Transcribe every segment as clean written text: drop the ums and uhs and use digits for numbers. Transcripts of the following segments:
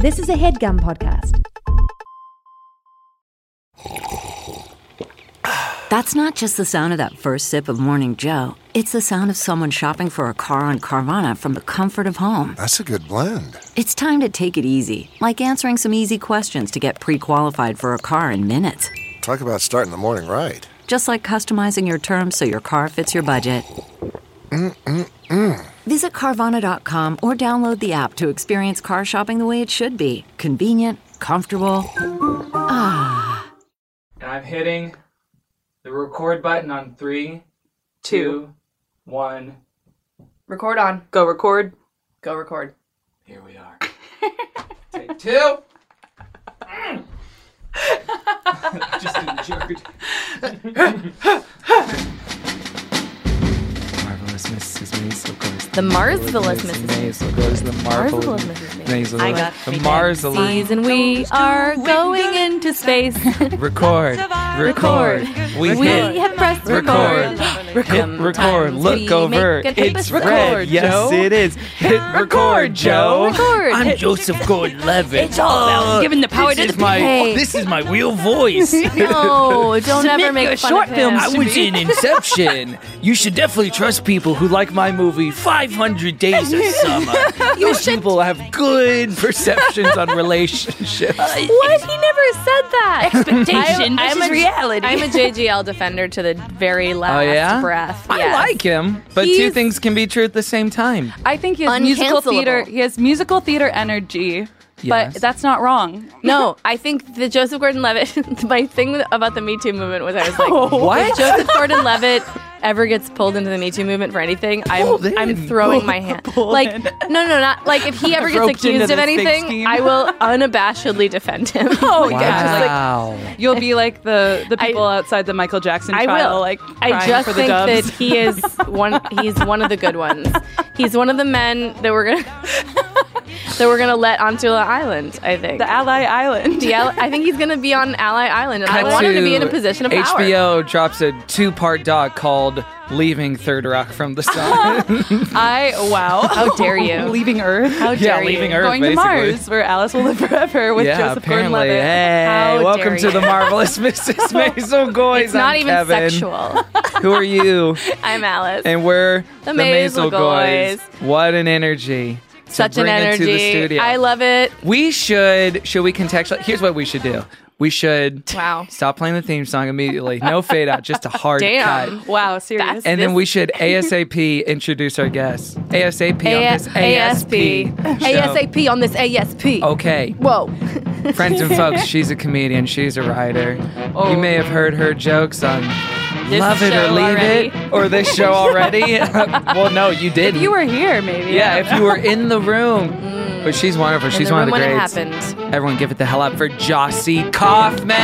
This is a HeadGum podcast. That's not just the sound of that first sip of Morning Joe. It's the sound of someone shopping for a car on Carvana from the comfort of home. That's a good blend. It's time to take it easy, like answering some easy questions to get pre-qualified for a car in minutes. Talk about starting the morning right. Just like customizing your terms so your car fits your budget. Visit Carvana.com or download the app to experience car shopping the way it should be. Convenient, comfortable. And I'm hitting the record button on 3, 2, 1. Record on. Go record. Go record. Here we are. Take 2. Just enjoyed. Marvelous Mrs. Maisel goes. The Marsvelous Mrs. Maisel goes. The Marvelous Mrs. Maisel. I got the Marvelous. and we are going into space. Record. We have pressed record. Record. Look over. It's record, red. Yes, Joe. it is. Hit record, Joe. Record. I'm Joseph Gordon-Levitt. It's all about giving the power to the people. This is my real voice. No, don't ever make fun short of him. films I was in Inception. You should definitely trust people who like my movie 500 Days of Summer. Those people have good perceptions on relationships. What? He never said that. Expectation versus reality. I'm a JGL defender to the very last breath. I Yes. like him, but two He's- things can be true at the same time. I think he has musical Uncancelable. theater. He has musical theater energy, Yes. but that's not wrong. No, I think the Joseph Gordon-Levitt, my thing about the Me Too movement was I was like, What? if Joseph Gordon-Levitt ever gets pulled into the Me Too movement for anything, I'm throwing my hand. Like, no, not like if he ever gets Roped into accused of this big anything, scheme. I will unabashedly defend him. Oh yeah, just like Wow. you'll be like the people outside the Michael Jackson I trial, will. like I crying just for the think dubs. that he is he's one of the good ones. He's one of the men that we're gonna let onto an island, I think. the Ally Island. I think he's gonna be on Ally Island, and I Cut want him to be in a position of power. HBO drops a 2-part doc called Leaving Third Rock from the Sun. Wow. How dare you? Leaving Earth. How dare Leaving you? Earth, Going basically. to Mars, where Alice will live forever with Joseph apparently. Gordon-Levitt. Hey, How welcome dare to you. the Marvelous Mrs. Maisel Goys. It's not I'm even Kevin. sexual. Who are you? I'm Alice. And we're The Maisel Goys. Goys. What an energy. to Such an bring it to the energy. studio. I love it. Should we contextualize? Here's what we should do. We should Wow. stop playing the theme song immediately. No fade out, just a hard Damn. cut. Wow, serious. That's- And then we should ASAP introduce our guests. ASAP on this ASP. show. ASAP on this ASP. Okay. Whoa. Friends and folks, she's a comedian. She's a writer. You may have heard her jokes on This Love It or show Leave already. It or this show already. Well, no, you didn't. If you were here, maybe. Yeah, if you were in the room. But she's wonderful. She's the one of room the when it greats. happened. Everyone give it the hell up for Jossie Kaufman.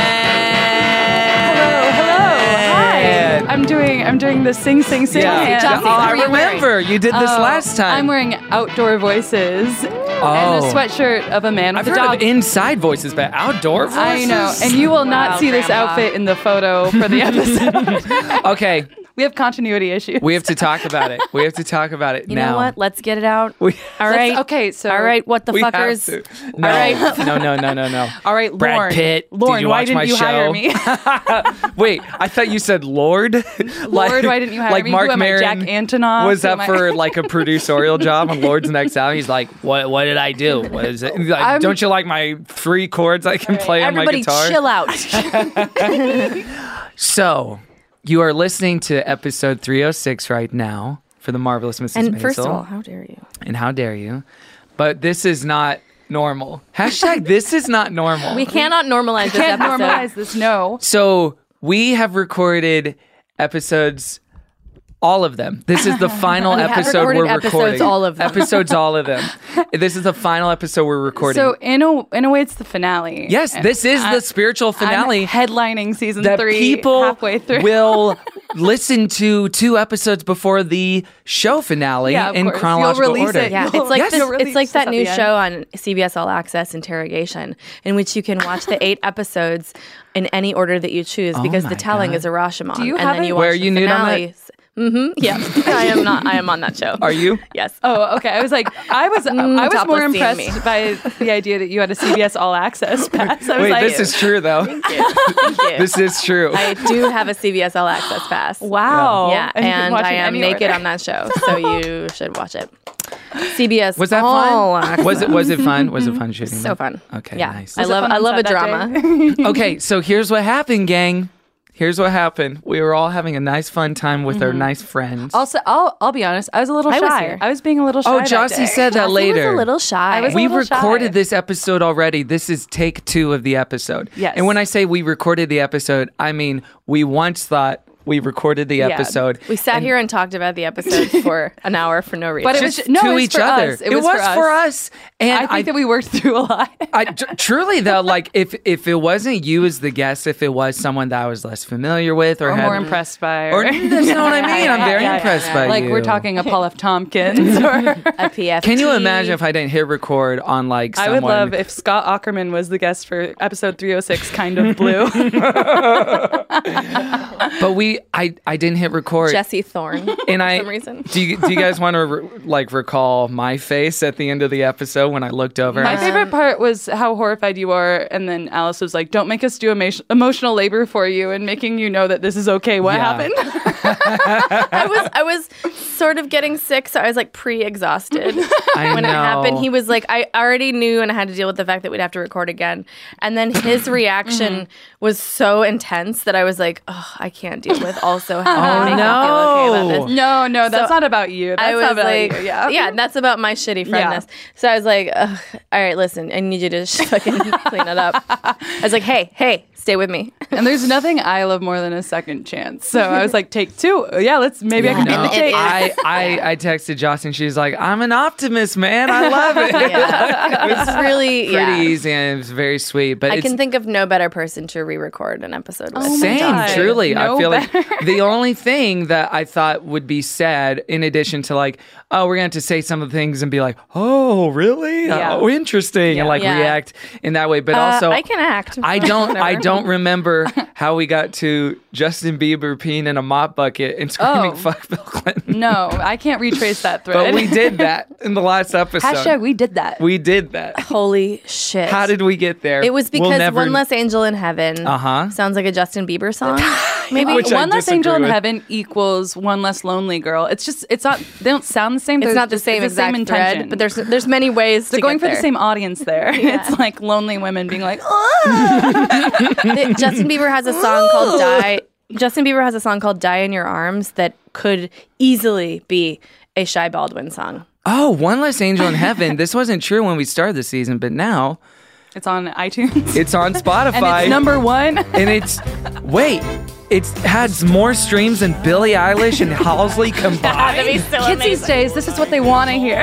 Hi. I'm doing the sing hand. Jossie, Oh, I what are you remember. You did this Oh, last time. I'm wearing outdoor voices and a sweatshirt of a man with I've a heard dog. of inside voices, but outdoor voices? I know, and you will not Wow, see this Grandpa. outfit in the photo for the episode. Okay, We have continuity issues. we have to talk about it. We have to talk about it You now. know what? Let's get it out. We, All right. Okay, so All right. What the we have fuckers? to. No, All right. no. All right, Brad Lauren. Pitt, Lauren, did you why watch didn't my you show? hire me? Wait, I thought you said Lord. Lord, why didn't you hire like me? Mark Who am I, Jack Maron Antonoff? was Who up am I? for like a producerial job on Lord's next album. He's like, what did I do? What is it? He's like, don't you like my 3 chords I can play on my Everybody guitar? chill out. So, you are listening to episode 306 right now for the Marvelous Mrs. And Maisel. first of all, how dare you? And how dare you? But this is not normal. Hashtag this is not normal. We cannot normalize this Can't episode. normalize this. No. So we have recorded episodes, all of them. This is the final We have episode recorded we're episodes, recording. all of them. Episodes, all of them. This is the final episode we're recording. So in a way, it's the finale. yes, this is the spiritual finale. I'm headlining season that 3 people halfway through. will listen to 2 episodes before the show finale Yeah, of in course. You'll chronological release order. it. Yeah, You'll- it's like Yes. you'll it's like release that this new at the show on CBS All Access, Interrogation, in which you can watch the 8 episodes in any order that you choose because my the telling God. is a Rashomon. Do you and have then it? you Where watch are the you nude on that? finale. Yeah, I am not. I am on that show. Are you? Yes. Oh, okay. I was Topless more seeing impressed me. by the idea that you had a CBS All Access pass. I was Wait, like, this is true though. Thank you. This is true. I do have a CBS All Access pass. wow. Yeah, you can and watch I it am anywhere. naked on that show, so you should watch it. CBS. Was that All fun? Access. Was it fun? Was it fun shooting? So that? fun. Okay, Yeah, nice. I love a that drama. Okay, so here's what happened, gang. Here's what happened. We were all having a nice, fun time with our nice friends. Also, I'll be honest. I was a little I was shy. here. I was being a little shy. Oh, that Jossie day. said that later. I was a little shy. was a We little shy. recorded this episode already. This is take 2 of the episode. Yes. And when I say we recorded the episode, I mean we once thought we recorded the episode. We sat here and talked about the episode for an hour for no reason. But it was Just no, to it was each for other. us. It was for us. And I think that we worked through a lot. Truly though, like if it wasn't you as the guest, if it was someone that I was less familiar with or Or had, more impressed by. or that's not what I mean. I'm very impressed by Like you. we're talking a Paul F. Tompkins. Or a PFT. Can you imagine if I didn't hit record on like I someone? would love if Scott Ackerman was the guest for episode 306, Kind of Blue. But I didn't hit record. Jesse Thorne And for some reason? do you guys want to recall my face at the end of the episode when I looked over? My favorite part was how horrified you are, and then Alice was like, "Don't make us do emotional labor for you," and making you know that this is okay. What Yeah. happened? I was sort of getting sick, so I was like pre-exhausted I when know. it happened. He was like, I already knew, and I had to deal with the fact that we'd have to record again. And then his reaction was so intense that I was like, oh, I can't deal with also having to make him feel okay about this. No, that's So not about you. That's I was not about like, you. Yeah. that's about my shitty friendness. So I was like, ugh, all right, listen, I need you to just fucking clean it up. I was like, hey, stay with me. And there's nothing I love more than a second chance. So I was like, take 2. Yeah, maybe I can do No, the take. I texted Joss and she's like, I'm an optimist, man. I love it. It's really Pretty easy and it was very sweet. But I it's can think of no better person to re-record an episode with. same, God. truly. I No feel better. like the only thing that I thought would be said, in addition to like, oh, we're going to say some of the things and be like, oh, really? Yeah. Oh, interesting, and like Yeah. react in that way. But also, I can act. I don't remember how we got to Justin Bieber peeing in a mop bucket and screaming Oh. "fuck Bill Clinton." No, I can't retrace that thread. But we did that in the last episode. Hashtag we did that. We did that. Holy shit! How did we get there? It was because We'll never- One Less Angel in Heaven sounds like a Justin Bieber song. Maybe Which I One Less Angel in disagree with. Heaven equals One Less Lonely Girl. It's not, they don't sound the same. it's They're not the just- same it's the exact intention. thread, but there's many ways They're to going get for there. the same audience there. Yeah. It's like lonely women being like, oh. Justin Bieber has a song called "Die." Justin Bieber has a song called "Die in Your Arms" that could easily be a Shy Baldwin song. Oh, One Less Angel in Heaven. This wasn't true when we started the season, but now It's on iTunes. it's on Spotify. and it's number 1. And it's had more streams than Billie Eilish and Halsey combined. Kids these days, this is what they want to hear.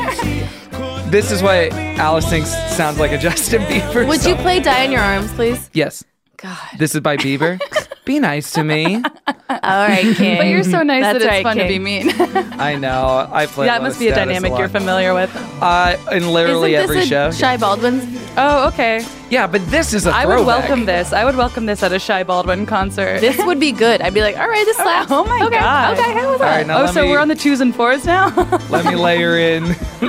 This is what Alice thinks sounds like a Justin Bieber Would song. you play "Die in Your Arms," please? Yes. God. This is by Bieber. Be nice to me. All right, King. But you're so nice That's that it's right, fun to be King. mean. I know. I play. That must be a Lotus dynamic Status you're a lot. familiar with. In literally Isn't every this show. a Shy Baldwin? Oh, okay. Yeah, but this is a I throwback. would welcome this. I would welcome this at a Shy Baldwin concert. This would be good. I'd be like, all right, this slaps. Oh my okay, God. Okay, how was All that? right, now Oh, let so me, we're on the 2s and 4s now? let me layer in.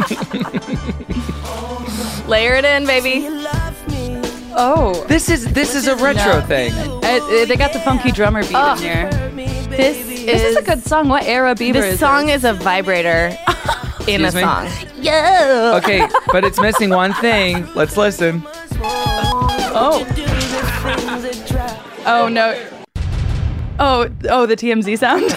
Layer it in, baby. Oh. This is a retro thing. They got the funky drummer beat in here. This This is a good song. What era Bieber This is song is a vibrator in a Excuse me? song. Okay, but it's missing one thing. Let's listen. Oh. Oh, no. Oh, the TMZ sound.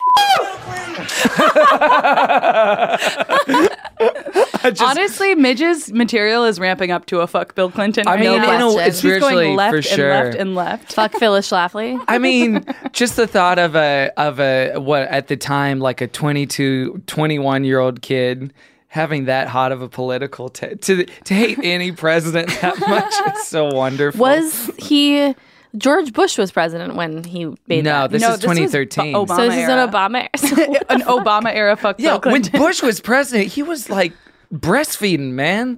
Honestly, Midge's material is ramping up to a fuck Bill Clinton. I mean, No you know, question. it's He's going spiritually left for and sure. left and left. Fuck Phyllis Schlafly. I mean, just the thought of a what at the time like a 22, 21-year-old kid having that hot of a political to hate any president that much is so wonderful. Was he? George Bush was president when he made No, that. this No, is this was 2013. Obama. So this is era. an Obama. An Obama era fuck Yeah, Bill when Clinton. Bush was president, he was like breastfeeding, man.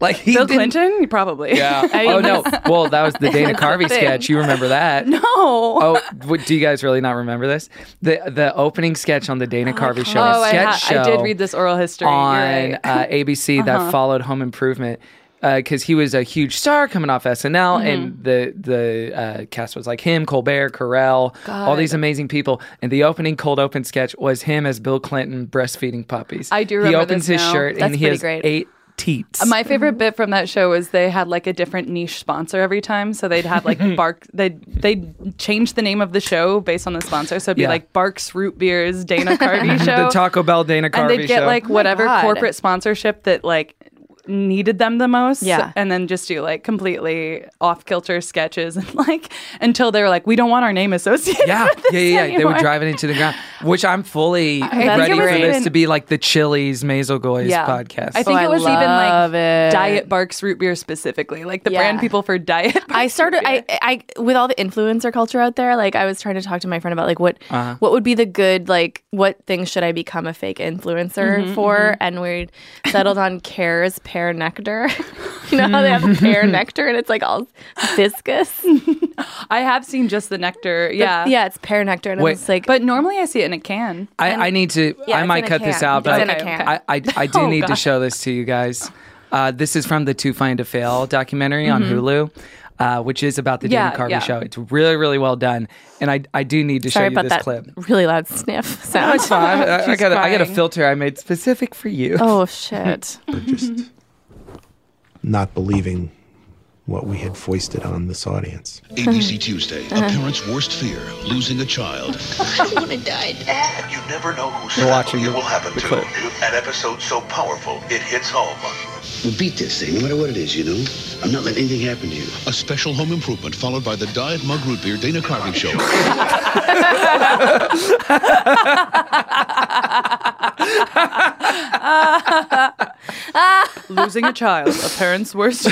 Like he Bill didn't- Clinton? Probably. Yeah. Oh no. Well, that was the Dana Carvey thing. sketch. You remember that? No. Oh, do you guys really not remember this? The opening sketch on the Dana Carvey show, a sketch show I did read this oral history. on You're right. ABC that followed Home Improvement. Because he was a huge star coming off SNL, and the cast was like him, Colbert, Carell, all these amazing people. And the opening cold open sketch was him as Bill Clinton breastfeeding puppies. I do He remember opens this his now. shirt That's and he pretty has great. 8 teats. My favorite bit from that show was they had like a different niche sponsor every time. So they'd have like Bark. They'd change the name of the show based on the sponsor. So it'd be Yeah. like Barks Root Beer's Dana Carvey show. The Taco Bell Dana Carvey and they'd get show. like whatever God. corporate sponsorship that like needed them the most. Yeah. And then just do like completely off kilter sketches and like until they were like, we don't want our name associated. Yeah, with this They would anymore. drive it into the ground, which I'm fully think ready it was for this even- to be like the Chili's Maisel Goy's Yeah. podcast. I think I it was even love like it. Diet Barks Root Beer specifically, like the Yeah. brand people for Diet. I started. I with all the influencer culture out there. Like I was trying to talk to my friend about like what would be the good like what things should I become a fake influencer for, and we settled on Care's pear nectar. You know how they have pear nectar and it's like all viscous. I have seen just the nectar. Yeah. Yeah, it's pear nectar and Wait, it's like But normally I see it in a can. I need to. Yeah, I it's might in a cut this can. out, but It's in a can. I do Oh, need to God. show this to you guys. This is from the Too Fine to Fail documentary on Hulu, which is about the Dana Yeah, Carvey yeah. show. It's really, really well done, and I do need to sorry show you about this that clip. really loud sniff sound. It's fine. I got a crying. filter I made specific for you. Oh shit. Just not believing what we had foisted on this audience. ABC Tuesday, a parent's worst fear, losing a child. I want to die, Dad. You never know who's We're watching it the- will happen the to. clip. An episode so powerful, it hits home. We'll beat this thing, no matter what it is, you know? I'm not letting anything happen to you. A special home improvement followed by the Diet Mug Root Beer Dana Carvey Show. Losing a child, a parent's worst.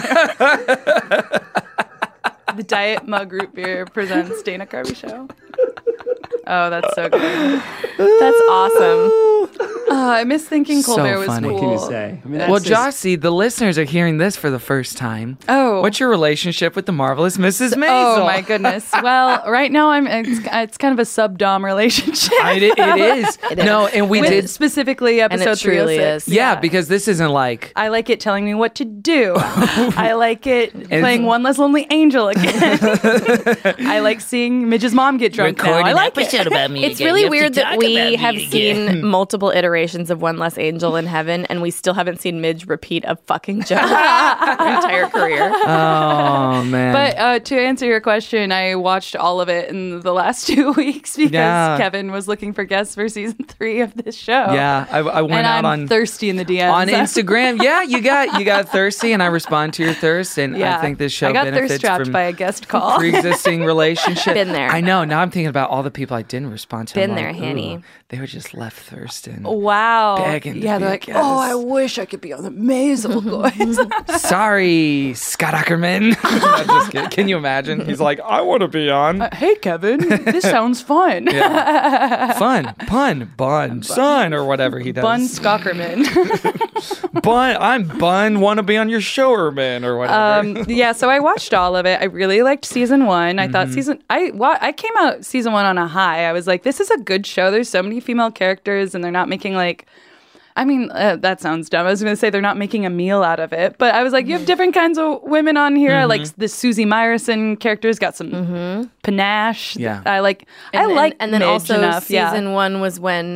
The Diet Mug Root Beer presents Dana Carvey Show. Oh, that's so good. That's awesome. I miss thinking So Colbert was funny. cool. What can you say? I mean, Well, Jossie, the listeners are hearing this for the first time. Oh. What's your relationship with the marvelous Mrs. Maisel? Oh my goodness. Well, right now it's kind of a sub-dom relationship. It is. No, and we With did. specifically And episode it truly 306. is. Yeah, because this isn't like. I like it telling me what to do. I like it it's- playing One Less Lonely Angel again. I like seeing Midge's mom get drunk now. I like it. about me It's really weird that we have seen multiple iterations of One Less Angel in Heaven, and we still haven't seen Midge repeat a fucking joke her entire career. Oh man. But to answer your question, I watched all of it in the last 2 weeks because Yeah. Kevin was looking for guests for season 3 of this show. yeah, I went and out I'm on thirsty in the DMs. on Instagram. Yeah, you got thirsty, and I respond to your thirst, and Yeah. I think this show I got benefits thirst trapped from by a guest call. pre-existing relationship. Been there. I know. Now I'm thinking about all the people I didn't respond to. Been I'm there, like, Hanny. ooh, they were just left thirsting. Wow. Begging to yeah, be they're a like, guest. oh, I wish I could be on the Maisel Boys. Sorry, Scott Ackerman. I'm just kidding. Can you imagine? He's like, I want to be on. Hey, Kevin, this sounds fun. Fun, pun, bun, son, or whatever he does. Bun Skockerman. Bun, I'm Bun, want to be on your showerman, or whatever. Yeah, so I watched all of it. I really liked season 1. I thought I came out season 1 on a high. I was like, this is a good show. There's so many female characters, and they're not making like. I mean, that sounds dumb. I was going to say they're not making a meal out of it, but I was like, you have different kinds of women on here. I like the Susie Meyerson character's got some panache. Yeah. I like. And then Midge also enough. season 1 was when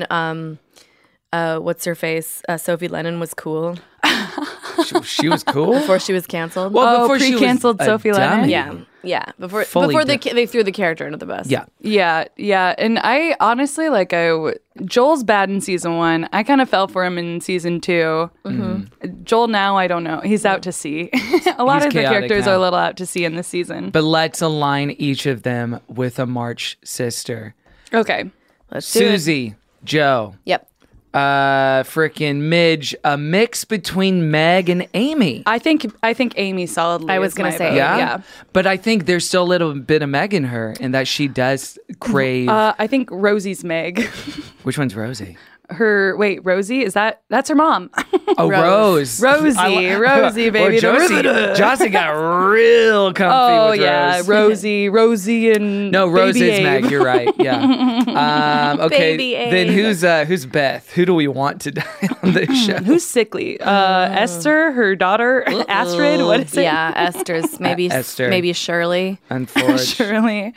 what's her face Sophie Lennon was cool She was cool. before she was canceled. Well, before she was pre-canceled a Sophie Lennon? dummy. yeah. Before Fully they threw the character into the bus. Yeah. Yeah. And I honestly, Joel's bad in season 1. I kind of fell for him in season 2. Joel now, I don't know. He's out to sea. A lot He's of the chaotic characters now. are a little out to sea in this season. But let's align each of them with a March sister. Okay. Let's do it. Susie, Joe, Yep. frickin' Midge, a mix between Meg and Amy. I think Amy solidly. I was is gonna my say, vote. Yeah? But I think there's still a little bit of Meg in her, and that she does crave. I think Rosie's Meg. Which one's Rosie? Rosie, that's her mom. Oh, Rose. Rosie, baby. Well, Josie got real comfy with Rose. Rosie and No, Rose Baby is Abe. Meg. You're right. Yeah. Okay. Baby Abe. Then who's Beth? Who do we want to die on this show? Who's sickly? Esther, her daughter, Astrid. What is it? Yeah, Esther's maybe Esther. maybe Shirley. Unfortunately. Surely.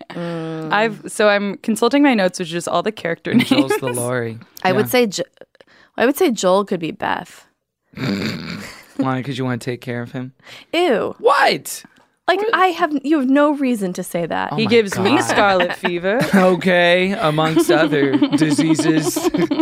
I'm consulting my notes, which is just all the character names. Joel's the Lori. I would say Joel could be Beth. Why? Because you want to take care of him? Ew. What? Like you have no reason to say that. He gives me scarlet fever. Okay, amongst other diseases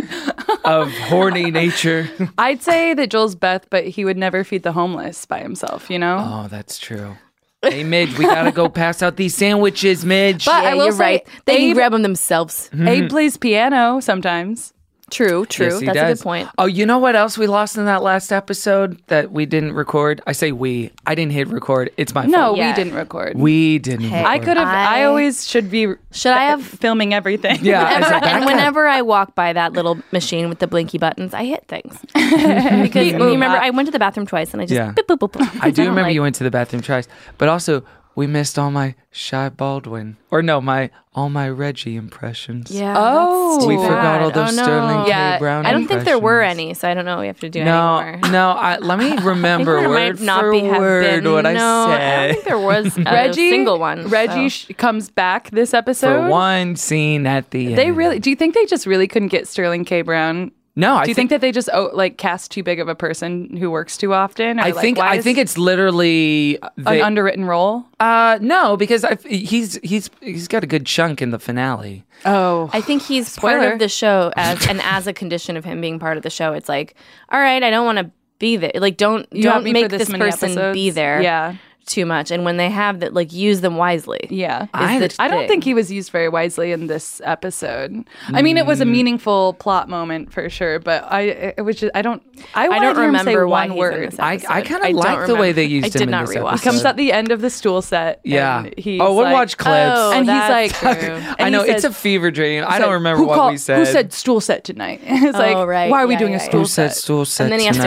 of horny nature. I'd say that Joel's Beth, but he would never feed the homeless by himself, you know? Oh, that's true. Hey, Midge, we gotta go pass out these sandwiches, Midge. But I will you're say, right. They can Abe- grab them themselves. Abe plays piano sometimes. True. Yes, he That's does. a good point. Oh, you know what else we lost in that last episode that we didn't record? I say we. I didn't hit record. It's my No, fault. we didn't record. We didn't Hey. record. I could have. I always should be. Should I have? filming everything? Yeah. I said, And whenever I walk by that little machine with the blinky buttons, I hit things. Because you remember, I went to the bathroom twice and I just Yeah. boop, boop, boop, boop. I do don't remember like- you went to the bathroom twice. But also, we missed all my Shy Baldwin. Or no, all my Reggie impressions. Yeah. Oh. that's too We bad. forgot all those Oh, no. Sterling K. Yeah, Brown I don't think there were impressions. any, so I don't know what we have to do No, anymore. let me remember there word might not for be have word been. what I No, I said. don't think there was a Reggie, single one. Reggie so. comes back this episode. For one scene at the end. They really. Do you think they just really couldn't get Sterling K. Brown? No, I Do you think that they just cast too big of a person who works too often? Or I think it's literally an underwritten role. no, because he's got a good chunk in the finale. Oh, I think he's part Spoiler. of the show as a condition of him being part of the show. It's like, all right, I don't want to be there. Like, don't have me make for this this many person episodes. be there. Yeah. Too much, and when they have that, like, use them wisely. Yeah, I the I don't thing. think he was used very wisely in this episode. I mean, it was a meaningful plot moment for sure, but I don't remember why one he's word. in this I episode. kind I of don't like the way they remember. used I him did not in this rewatch. episode. He comes at the end of the stool set. Yeah. and he's We'll like, watch clips. Oh, and he's like, that's true. and I know he it's says- a fever dream. I he's don't like, remember what we said. Who said stool set tonight? It's like, right. why are we Yeah, doing yeah, a yeah. stool Who said set? stool set And then he has to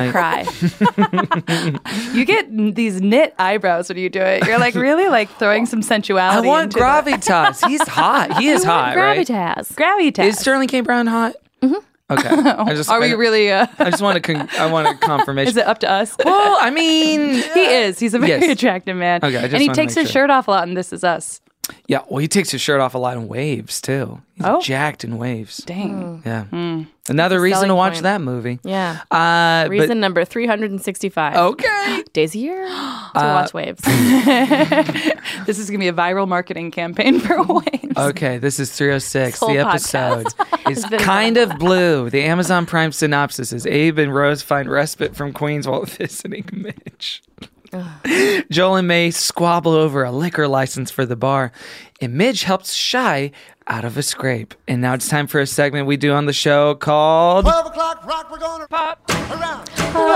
tonight? cry. You get these knit eyebrows when you do it. You're like really like throwing some I sensuality. want into that. gravitas. He's hot. He is hot, right? Gravitas. Gravitas. Is Sterling K. Brown hot? Mm-hmm. Okay. Are we really? I just want to. I want a confirmation. Is it up to us? Well, I mean, He is. He's a very Yes. attractive man. Okay, I just and he wanna takes make his sure. shirt off a lot in This Is Us. yeah. Well, he takes his shirt off a lot in Waves too. He's Oh. jacked in Waves. Dang. Yeah. Another reason to selling watch point. that movie. Yeah. But Reason number 365. okay. Days a year to watch Waves. This is going to be a viral marketing campaign for Waves. Okay, this is 306. This whole The episode is been kind of blue. The Amazon Prime synopsis is Abe and Rose find respite from Queens while visiting Mitch. Joel and May squabble over a liquor license for the bar, and Midge helps Shy out of a scrape. And now it's time for a segment we do on the show called 12 o'clock rock, we're gonna pop around.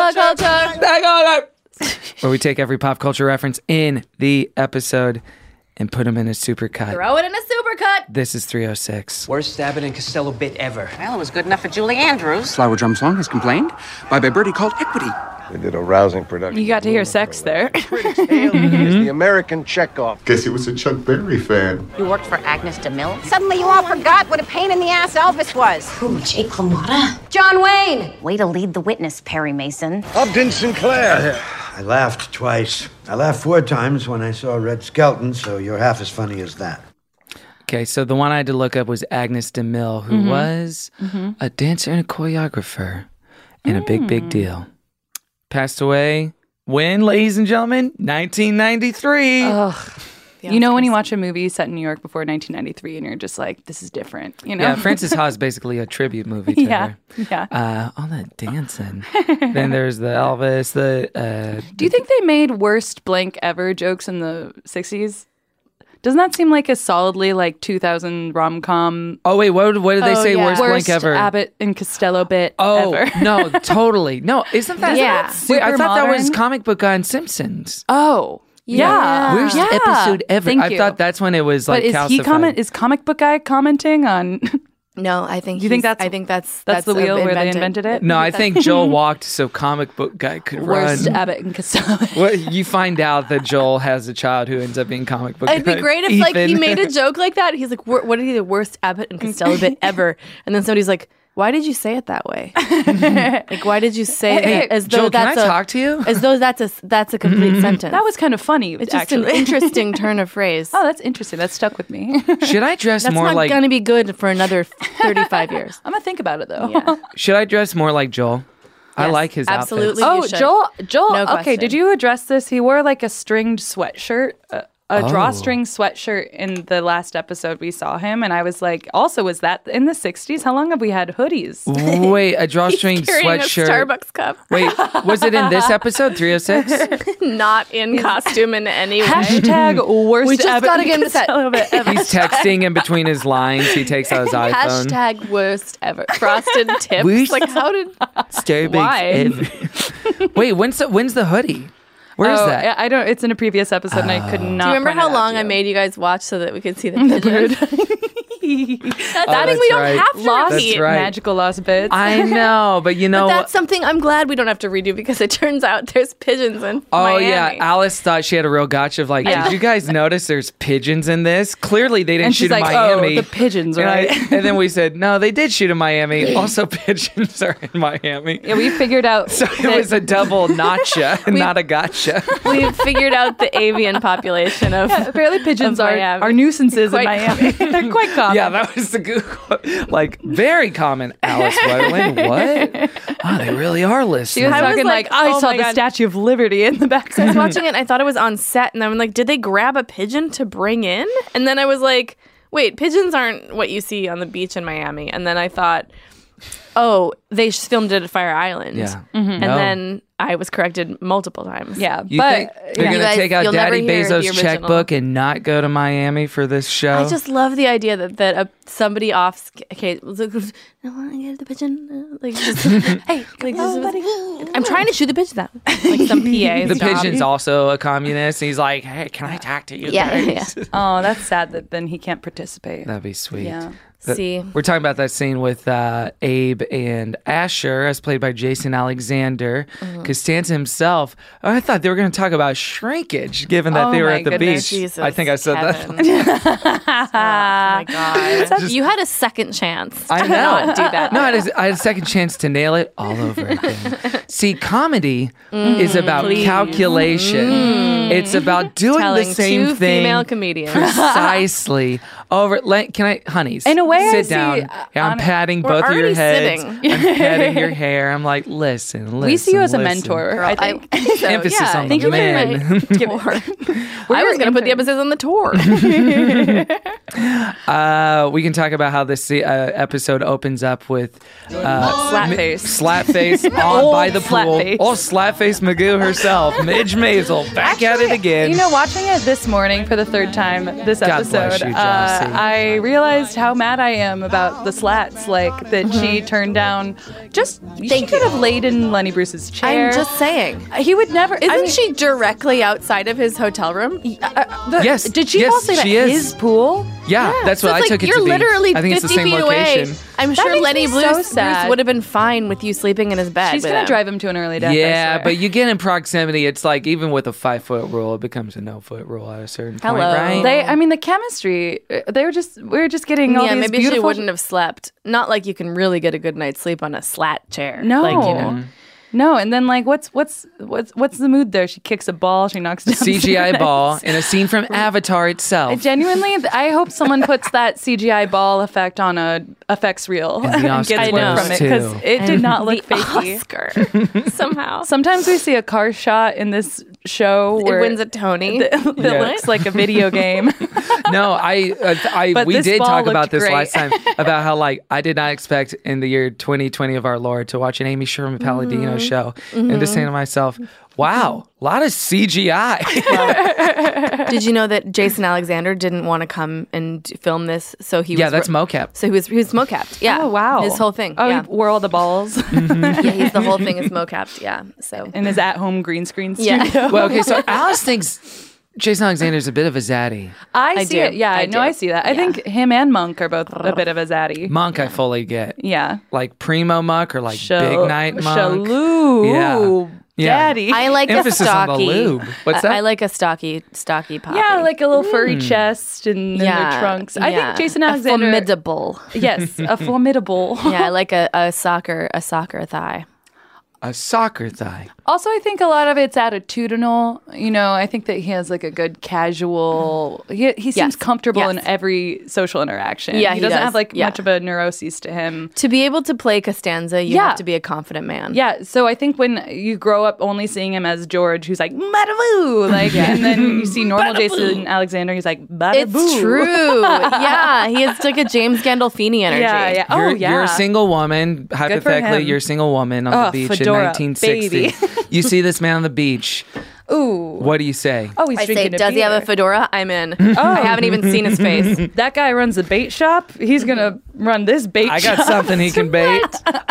where we take every pop culture reference in the episode and put them in a supercut. Throw it in a supercut. This is 306. Worst Abbott and Costello bit ever. Well, it was good enough for Julie Andrews. Flower Drum Song has complained by birdie called Equity. We did a rousing production. You got to hear sex there. Critics hailed it as the American Chekhov. Guess he was a Chuck Berry fan. You worked for Agnes DeMille? Suddenly you all forgot what a pain in the ass Elvis was. Who, Jake LaMotta? John Wayne! Way to lead the witness, Perry Mason. Upton Sinclair. I laughed twice. I laughed 4 times when I saw Red Skelton, so you're half as funny as that. Okay, so the one I had to look up was Agnes DeMille, who was a dancer and a choreographer and a big deal. Passed away when, ladies and gentlemen? 1993. You know when you watch a movie set in New York before 1993 and you're just like, this is different, you know? Yeah, Frances Ha is basically a tribute movie to Yeah, her. yeah. All that dancing. Then there's the Elvis, Do you think they made worst blank ever jokes in the 60s? Doesn't that seem like a solidly like 2000 rom-com? Oh, wait, what did they say? yeah. Worst blank ever? Abbott and Costello bit Oh, ever. no, totally. No, isn't that? Yeah. Wait, I Super thought that was modern? comic book on Simpsons. Oh, yeah. Worst Yeah. episode ever. Thank I you. thought that's when it was like But is calcified. is comic book guy commenting on No, I think You think I think that's the wheel where they invented it? No, I think Joel walked so comic book guy could Worst run. Abbott and Costello. Well, you find out that Joel has a child who ends up being comic book It'd be guy. great if like he Ethan. made a joke like that. He's like, "What did he the worst Abbott and Costello bit ever?" And then somebody's like, "Why did you say it that way? Like, why did you say it as though Joel, can I that's talk to you? as though that's a complete sentence?" That was kind of funny, It's just actually. an interesting turn of phrase. Oh, that's interesting. That stuck with me. Should I dress That's more not like going to be good for another 35 years. I'm gonna think about it though. Yeah. Should I dress more like Joel? I Yes, like his absolutely. outfits. Oh, You should. Joel. No Okay, question. did you address this? He wore like a stringed sweatshirt, a drawstring sweatshirt in the last episode we saw him, and I was like, also, was that in the 60s? How long have we had hoodies? Wait, a drawstring He's carrying sweatshirt. a Starbucks cup. Wait, was it in this episode 306? Not in costume in any way. Hashtag worst We just Abbott gotta and get him to set. Costello bit ever. He's texting in between his lines. He takes out his iPhone. Hashtag worst ever. Frosted tips. Worst- Like how did? Starbucks Why? ever. Wait, when's the hoodie? Where is Oh, that? I don't. It's in a previous episode, and I could not. Do you remember point how it out long to I you. made you guys watch so that we could see the pigeon? That's something we don't right. have to Lost repeat. right. magical lost bits? I know, but you know. But that's something I'm glad we don't have to redo because it turns out there's pigeons in Oh Miami. yeah, Alice thought she had a real gotcha of like, Yeah. did you guys notice there's pigeons in this? Clearly they didn't And shoot she's in like, Miami. oh, the pigeons, And right? and then we said, no, they did shoot in Miami. Also, pigeons are in Miami. Yeah, we figured out. So it was a double notcha, not a gotcha. We figured out the avian population of apparently pigeons of are Miami. nuisances in Quite Miami. They're quite common. Yeah, that was the Google. Like, very common. Alice Wetterland, what? Oh, they really are listening. She was I was talking like, like, I oh saw my the God. Statue of Liberty in the back. I was watching it and I thought it was on set and I'm like, did they grab a pigeon to bring in? And then I was like, wait, pigeons aren't what you see on the beach in Miami. And then I thought, oh, they filmed it at Fire Island. Yeah. And No. then I was corrected multiple times. Yeah, You but think they're You going to guys- take out you'll never Daddy hear the Bezos' original. checkbook and not go to Miami for this show? I just love the idea that somebody off okay was like, I want to get the pigeon. Like, just, hey, like, I'm trying to shoot the pigeon out. Like some PA. the pigeon's also a communist. And he's like, hey, can I talk to you guys? oh, that's sad that then he can't participate. That'd be sweet. Yeah. See, We're talking about that scene with Abe and Asher, as played by Jason Alexander. Costanza himself, I thought they were going to talk about shrinkage, given that Oh they were my at the goodness. beach. Jesus, I think I said Kevin. that. Oh my God. You had a second chance. I to know. not do that. No, I had a second chance to nail it all over again. See, comedy is about calculation. It's about doing Telling the same two thing female comedians. precisely over. Can I, honeys? In a way, I sit see, down. Yeah, I'm patting We're both of your already heads. sitting. I'm petting your hair. I'm like, listen. We see you as a listen. mentor. Girl, I think. I think so. Emphasis yeah, on thank the you very man. much. I was going to put the episodes on the tour. We can talk about how this episode opens up with Slapface. Slapface on Old by the pool. Slapface. Oh, Slapface Magoo herself, Midge Maisel, back at it again. You know, watching it this morning for the third time this God bless episode, you, Josie. I realized how mad I am about the slats. Like that she turned down. She could have laid in Lenny Bruce's chair. I'm just saying. He would never. Isn't she directly outside of his hotel room? Yes, Did she yes, fall asleep at she is. his pool? Yeah, that's So what I it's took like it to you're be. literally I think it's the 50 same feet location. away. I'm That sure makes Lenny me so Bruce sad. would have been fine with you sleeping in his bed. She's with gonna him. drive him to an early death. I Yeah, swear. but you get in proximity. It's like even with a 5-foot rule, it becomes a no-foot rule at a certain point, Hello. right? I mean, the chemistry. We were just getting all Yeah, these maybe beautiful. she wouldn't have slept. Not like you can really get a good night's sleep on a slat chair. No. Like, you know. No, and then like, what's the mood there? She kicks a ball. She knocks down CGI ball in a scene from Avatar itself. Genuinely, I hope someone puts that CGI ball effect on a effects reel And the and gets Oscar work from winners, it because too. it did not look The fakey. Oscar somehow. Sometimes we see a car shot in this show It where wins a Tony. that Yeah. looks like a video game. No, But we this did ball talk about looked this great. last time about how like I did not expect in the year 2020 of our Lord to watch an Amy Sherman Palladino show and to say to myself, "Wow, a lot of CGI." Did you know that Jason Alexander didn't want to come and film this? So he Yeah, was that's mocap. So he was mocapped. Yeah. Oh wow, His whole thing. Oh, yeah. he wore all the balls Yeah, the whole thing is mocapped. Yeah. So in his at-home green screen studio. yeah. Well, okay, so Alice thinks Jason Alexander's a bit of a zaddy. I see do. it. Yeah, I no, do. I see that. I think him and Monk are both a bit of a zaddy. Monk, I fully get. Yeah. Like primo Monk or like big night Monk. Shaloo. Yeah. Daddy. I like Emphasis a on the stocky. lube. What's that? I like a stocky poppy. Yeah, like a little furry chest and their trunks. I think Jason Alexander. Formidable. Yes, a formidable. Yeah, I like a soccer thigh. A soccer thigh. Also, I think a lot of it's attitudinal. You know, I think that he has like a good casual. He seems comfortable in every social interaction. Yeah, he he doesn't does. have like Yeah. much of a neuroses to him. To be able to play Costanza, you have to be a confident man. Yeah, so I think when you grow up only seeing him as George, who's like "Badaboo," like, and then you see normal Jason Alexander, he's like "Badaboo." It's true. Yeah, he has like a James Gandolfini energy. Yeah, yeah. Oh, yeah. You're a single woman. Hypothetically, him. you're a single woman on the beach fedora, in 1960. You see this man on the beach. Ooh. What do you say? Oh, he's I say, drinking does he have a fedora? I'm in. I haven't even seen his face. That guy runs a bait shop. He's gonna run this bait shop. I got something he can bait.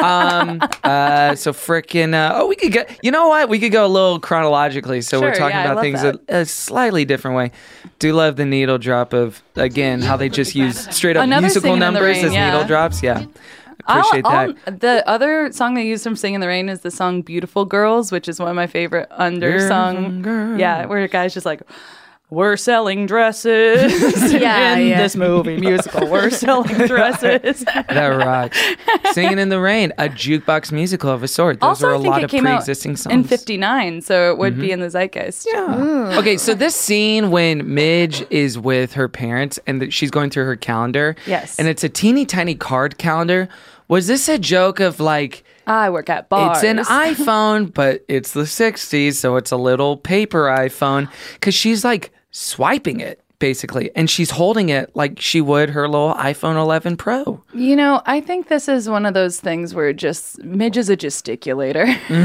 So frickin' we could get. You know what? We could go a little chronologically. So we're Sure, talking yeah, I about love things that. a slightly different way. Do love the needle drop of again how they just use straight up Another musical Singing in the numbers Rain, as yeah. needle drops. Yeah. Appreciate that. The other song they used from Sing in the Rain is the song Beautiful Girls, which is one of my favorite undersung. Yeah, where a guy's just like, we're selling dresses in this movie musical. We're selling dresses. That rocks. Singing in the Rain, a jukebox musical of a sort. Those Also, are I a think lot it of came out pre-existing songs. in '59, so it would be in the zeitgeist. Yeah. Okay, so this scene when Midge is with her parents and she's going through her calendar. Yes. And it's a teeny tiny card calendar. Was this a joke of like, I work at bars. it's an iPhone, but it's the 60s, so it's a little paper iPhone? Because she's like swiping it, basically, and she's holding it like she would her little iPhone 11 Pro. You know, I think this is one of those things where just Midge is a gesticulator.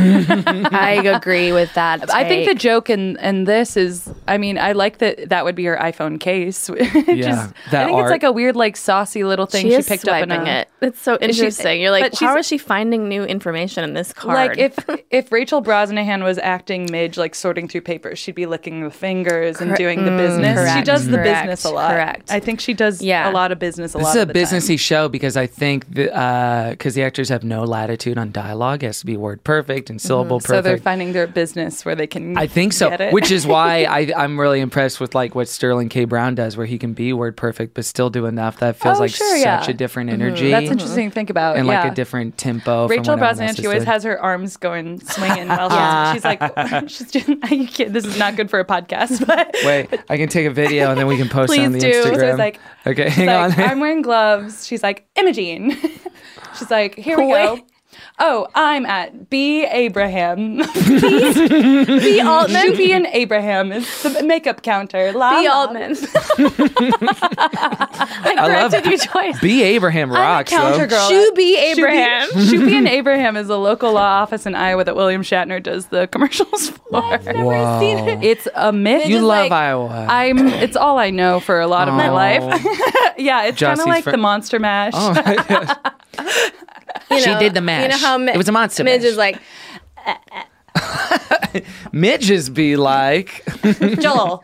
I agree with that. I think the joke in this is, I mean, I like that would be her iPhone case. Yeah, I think it's like a weird, like saucy little thing she picked up in it. It's so interesting. You're like, but how is she finding new information in this card? Like if Rachel Brosnahan was acting Midge, like sorting through papers, she'd be licking the fingers and doing the business. She does the business a lot. Correct. I think she does a lot of business a lot This of is the a time. businessy show because I think because the actors have no latitude on dialogue. It has to be word perfect and syllable perfect. So they're finding their business where they can I think so, get it. which is why I'm really impressed with like what Sterling K. Brown does, where he can be word perfect but still do enough that feels such a different energy. That's interesting to think about. And like a different tempo. Rachel from what everyone Brosnahan, else she always doing. has her arms going swinging while she's like, you can't, this is not good for a podcast. But Wait, I can take a video and then we can post it on the please do. Instagram. So it's like, okay, she's hang like, on. I'm wearing gloves. She's like, Imogene. She's like, here we go. Oh, I'm at B. Abraham. B. Altman. B. and Abraham is the makeup counter. B. Altman. I corrected you twice. B. Abraham rocks, I'm a counter though. girl. Shuby Abraham. Shuby and Abraham is a local law office in Iowa that William Shatner does the commercials for. I've Whoa. seen it. It's a myth. You love Iowa. It's all I know for a lot of my life. Yeah, it's kind of Jossie's like fr- the Monster Mash. She did the mash. You know how it was a monster Midge mash. is like, Midges be like. Joel.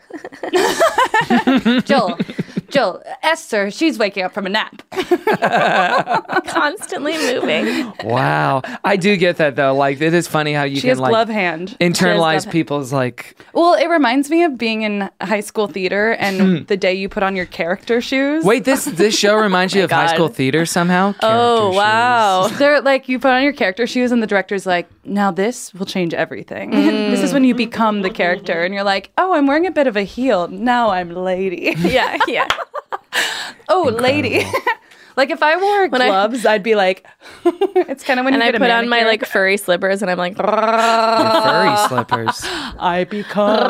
Joel. Esther, she's waking up from a nap. constantly moving. Wow. I do get that, though. Like, it is funny how you She can, has like, glove hand. internalize people's, like... Well, it reminds me of being in high school theater and the day you put on your character shoes. Wait, this show reminds you of high school theater somehow? Oh, wow. They're like, you put on your character shoes and the director's like, now this will change everything. This is when you become the character and you're like, oh, I'm wearing a bit of a heel. Now I'm lady. Yeah. Oh, lady. Like if I wore gloves, I'd be like, it's kind of when and you I get put a on my manicure. like furry slippers and I'm like, Furry slippers. I become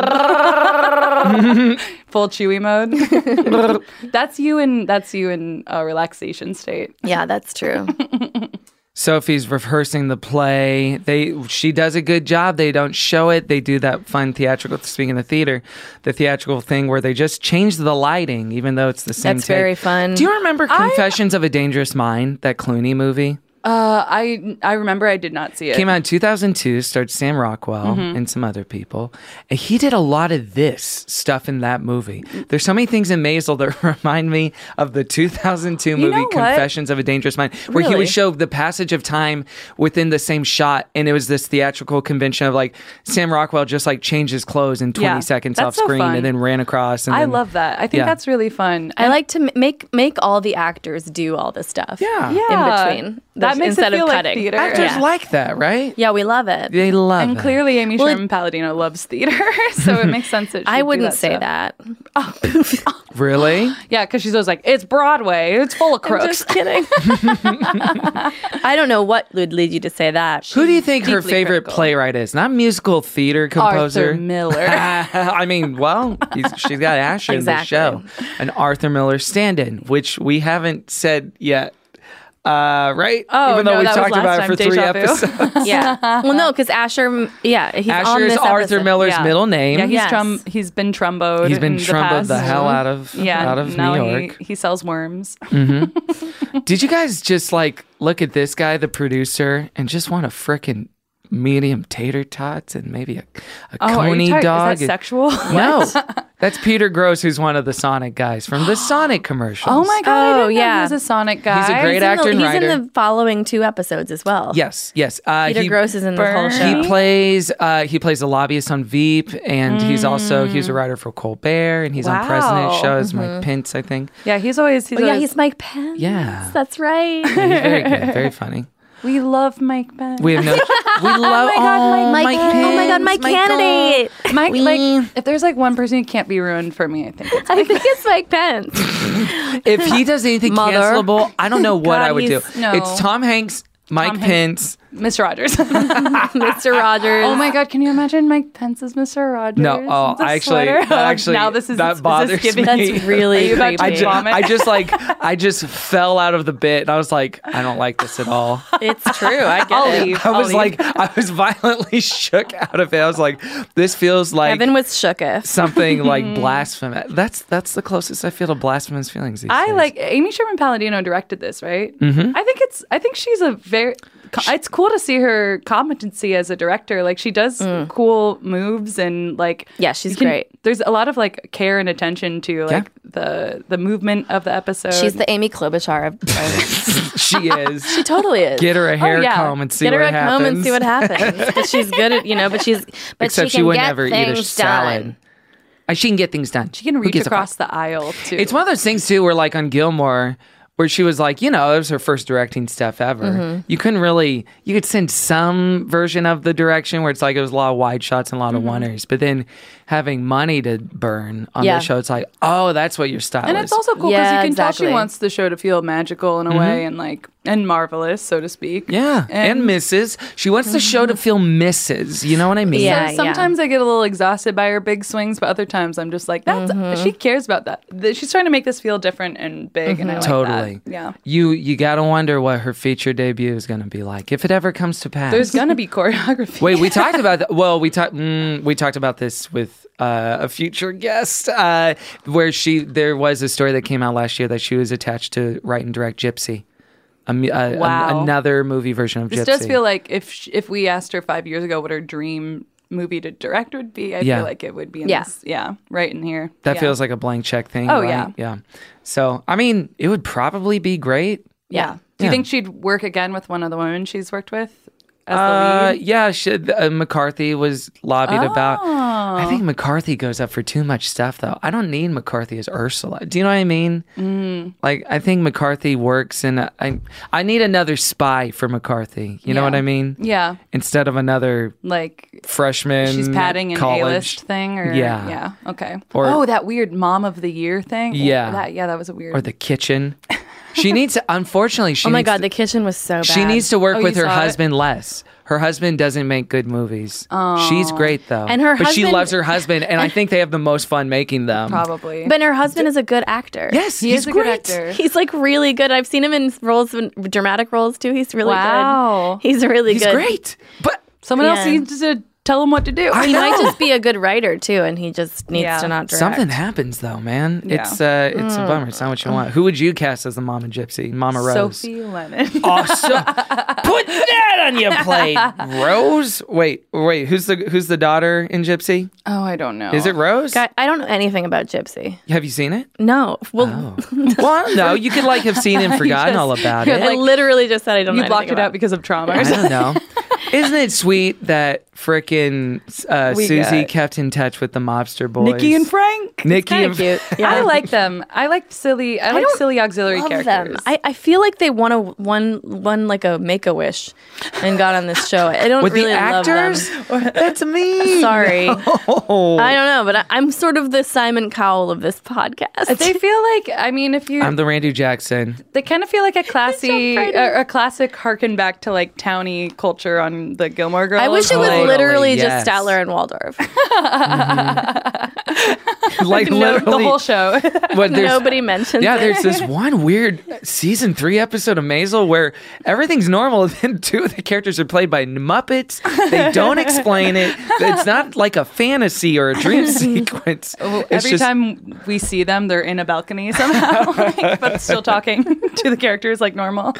full Chewy mode. That's you in a relaxation state. Yeah, that's true. Sophie's rehearsing the play. She does a good job. They don't show it. They do that fun theatrical, speaking of theater, the theatrical thing where they just change the lighting, even though it's the same That's take. very fun. Do you remember Confessions of a Dangerous Mind, that Clooney movie? I remember I did not see it. Came out in 2002, starred Sam Rockwell and some other people. And he did a lot of this stuff in that movie. There's so many things in Maisel that remind me of the 2002 movie know what? Confessions of a Dangerous Mind, where he Really? would show the passage of time within the same shot. And it was this theatrical convention of like Sam Rockwell just like changed his clothes in 20 seconds that's off so screen fun. and then ran across. And I then- love that. I think Yeah. that's really fun. I like to make all the actors do all this stuff. Yeah. In between. That makes instead it feel of like cutting. theater. Actors like that, right? Yeah, we love it. They love And that. clearly, Amy Sherman Palladino loves theater, so it makes sense that I she'd do wouldn't say stuff. that. Really? Yeah, because she's always like, it's Broadway, it's full of I'm crooks. just kidding. I don't know what would lead you to say that. Who do you think her Deeply favorite critical. playwright is? Not musical theater composer. Arthur Miller. I mean, well, she's got Asher in the Exactly. show. An Arthur Miller stand-in, which we haven't said yet. Right? Oh, Even though no, we've that was talked last about it time. for 3 Deja vu. episodes. Yeah. Well, no, because Asher, he's on Asher is this Arthur episode. Miller's Yeah. middle name. Yeah, Yes. he's been trumboed. He's been in the trumboed the past. hell out of now New York. He sells worms. Did you guys just like look at this guy, the producer, and just want a frickin' medium tater tots and maybe a Are you coney talking- dog? Is that sexual? No, that's Peter Gross, who's one of the Sonic guys from the Sonic commercials. Oh my god! I didn't know yeah. he was a Sonic guy. He's a great actor and He's writer. in the following 2 episodes as well. Yes. Peter Gross is in the whole show. He plays a lobbyist on Veep, and he's a writer for Colbert, and he's on Wow. President shows, Mike Pence, I think. Yeah, he's always. He's Mike Pence. Yeah. That's right. He's very good, very funny. We love Mike Pence. We have we love Mike Pence. Oh my God, my candidate. Mike, like, if there's like one person who can't be ruined for me, I think it's I think it's Mike Pence. If he does anything Mother. cancelable, I don't know what God, I would do. no. It's Tom Hanks, Mike Pence. Mr. Rogers. Mr. Rogers. Oh my God, can you imagine Mike Pence as Mr. Rogers? No, With the I sweater? actually, now this is that bothers giving me. That's really Are you about to creepy. vomit? I just fell out of the bit, and I was like, I don't like this at all. It's true. I get I'll it. leave. I was violently shook out of it. I was like, this feels like Kevin was shooketh. something like blasphemous. That's the closest I feel to blasphemous feelings these I days. like Amy Sherman Palladino directed this, right? Mm-hmm. I think she's a very. It's cool to see her competency as a director. Like she does cool moves and like Yeah, she's great. There's a lot of like care and attention to like the movement of the episode. She's the Amy Klobuchar of she is. She totally is. Get her a hair yeah. comb and see Get her what a happens. comb and see what happens. But she's good at Except she she can would get never eat a things salad. done. She can get things done. she can Who reach gives a fuck? across the aisle too. It's one of those things too, where like on Gilmore, where she was like, it was her first directing stuff ever. Mm-hmm. You couldn't really, you could send some version of the direction where it's like it was a lot of wide shots and a lot of one-ers, but then having money to burn on Yeah. the show, it's like, oh, that's what your style and is. it's also cool because Yeah, you can tell exactly. she wants the show to feel magical in a way and marvelous, so to speak. yeah, and Mrs. She wants the show to feel Mrs. You know what I mean? Yeah. So sometimes I get a little exhausted by her big swings, but other times I'm just like, that's she cares about that. She's trying to make this feel different and big, and I like Totally. that. Yeah. You gotta wonder what her feature debut is gonna be like if it ever comes to pass. There's gonna be choreography. Wait, we talked about that. Well, we talked about this with a future guest, where there was a story that came out last year that she was attached to write and direct Gypsy, Wow. another movie version of This Gypsy. does feel like if we asked her 5 years ago what her dream movie to direct would be, I feel like it would be in this, right in here. that Yeah. feels like a blank check thing. Oh, right? Yeah. So I mean, it would probably be great. Yeah. Do you Yeah. think she'd work again with one of the women she's worked with as the lead? Yeah, McCarthy was lobbied about. Oh. I think McCarthy goes up for too much stuff, though. I don't need McCarthy as Ursula. Do you know what I mean? Like, I think McCarthy works, and I need another spy for McCarthy. You know what I mean? Yeah. Instead of another Like freshman. she's padding an college. A-list thing, or Yeah. okay. Or- that weird Mom of the Year thing. Yeah. that was a weird. Or the kitchen. She needs to, unfortunately, she Oh my needs God, to- the kitchen was so bad. She needs to work Oh, with you her saw it? husband less. Her husband doesn't make good movies. She's great though, And her but she husband- loves her husband, and I think they have the most fun making them. probably. But her husband is a good actor. Yes, he he's is a great. good actor. He's like really good. I've seen him in dramatic roles too. He's really Wow. good. He's really He's good. great, but Someone else Yeah. needs to tell him what to do. He might just be a good writer too, and he just needs to not direct. Something happens though, man. Yeah. It's a bummer. It's not what you want. Who would you cast as the Mama Gypsy? Mama Rose. Sophie Lennon. Awesome. Put that on your plate, Rose. Wait. Who's the daughter in Gypsy? Oh, I don't know. Is it Rose? I don't know anything about Gypsy. Have you seen it? No. Well, Well, no. You could have seen and forgotten all about it. I literally just said I don't know. You blocked anything it about out because of trauma. I don't know. Isn't it sweet that frickin' Susie kept in touch with the mobster boys? Nikki and Frank. Nikki and cute. Yeah. I like them. I like silly auxiliary love characters. them. I feel like they won like a Make-A-Wish and got on this show. I don't with really the actors? love them. That's me. Sorry. No. I don't know, but I'm sort of the Simon Cowell of this podcast. They feel like, I mean, if you... I'm the Randy Jackson. They kind of feel like a classy, a classic harken back to like towny culture on the Gilmore Girls. I wish it was Totally, literally yes. just Statler and Waldorf. Like No, literally the whole show. Nobody mentions it. there's this one weird season 3 episode of Maisel where everything's normal, and then 2 of the characters are played by Muppets. They don't explain it. It's not like a fantasy or a dream sequence. Every time we see them, they're in a balcony somehow, but still talking to the characters like normal.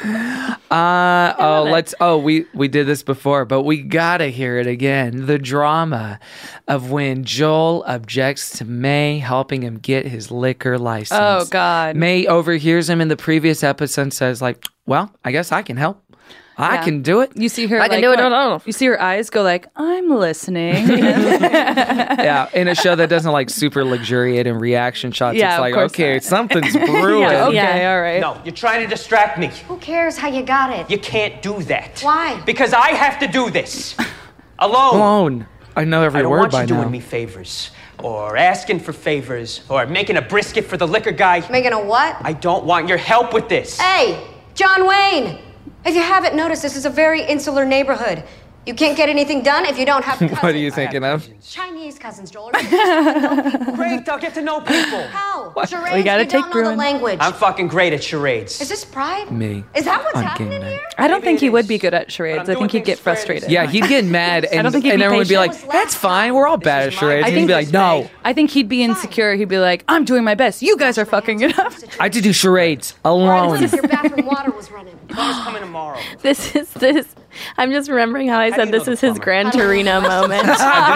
We did this before, but we gotta hear it again. The drama of when Joel objects to May helping him get his liquor license. Oh God. May overhears him in the previous episode and says like, well, I guess I can help. I can do it. You see her. I can do it alone. You see her eyes go like, I'm listening. Yeah, in a show that doesn't like super luxuriate in reaction shots. Yeah, it's of like, course okay, not. something's brewing. Yeah, okay, Yeah. all right. No, you're trying to distract me. Who cares how you got it? You can't do that. Why? Because I have to do this. Alone. Alone. I know every I don't word want by you doing now. me favors, or asking for favors, or making a brisket for the liquor guy. Making a what? I don't want your help with this. Hey, John Wayne! If you haven't noticed, this is a very insular neighborhood. You can't get anything done if you don't have cousins. What are you thinking of? Chinese cousins, Joel. Great, I'll get to know people. How? Charades, We gotta you take don't know the Bruin. language. I'm fucking great at charades. Is this pride? Me. Is that what's on happening game night. here? I don't think Maybe he it would is, be good at but charades. I'm I think he'd doing get things fairly. frustrated. Yeah, he'd get mad, and, don't think he'd and be everyone would be like, patient. that's fine, we're all bad at charades. I And he'd think be like, this no, may- I think he'd be insecure. He'd be like, I'm doing my best. You guys are fucking it up. I had to do charades Or alone. if your bathroom water was running. Plumber's coming tomorrow. This is this. I'm just remembering how I do said you this know is the his plumber? Gran Torino moment.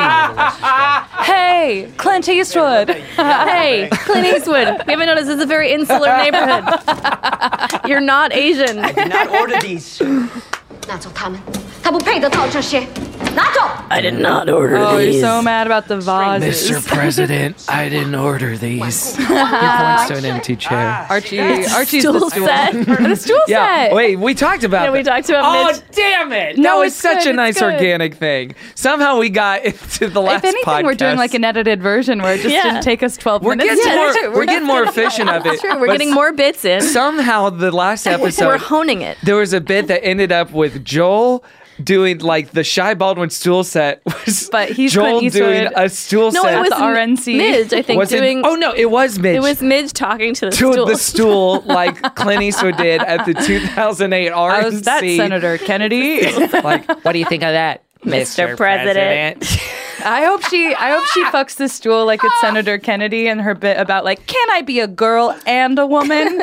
Hey, Clint Eastwood. Hey, Clint Eastwood. We haven't noticed this is a very insular neighborhood. You're not Asian. Did not order these. 拿走他们，他不配得到这些，拿走。 I did not order Oh, these. you're so mad about the vases. Mr. President, I didn't order these. He points to an empty chair. Archie's Stool the stool. set. The stool Yeah, set. wait, we talked about Yeah, we that. talked about Oh, Mitch. damn it. No, that was it's such good, a nice it's good. organic thing. Somehow we got into the last If anything, we're doing podcast. like an edited version where it just Yeah. didn't take us 12 We're minutes. getting more efficient of it. It's true. We're But getting more bits in. Somehow the last episode, We're honing it. there was a bit that ended up with Joel doing like the Shy Baldwin stool set was But he's Joel Clint doing Eastwood. a stool No, set. it was the RNC. Midge, I think, Was it- doing. oh no, it was Midge. It was Midge talking to the to stool. the stool like Clint Eastwood did at the 2008 RNC. How's that, Senator Kennedy? Like, what do you think of that, Mr. President? I hope she fucks the stool like it's Senator Kennedy and her bit about like, can I be a girl and a woman?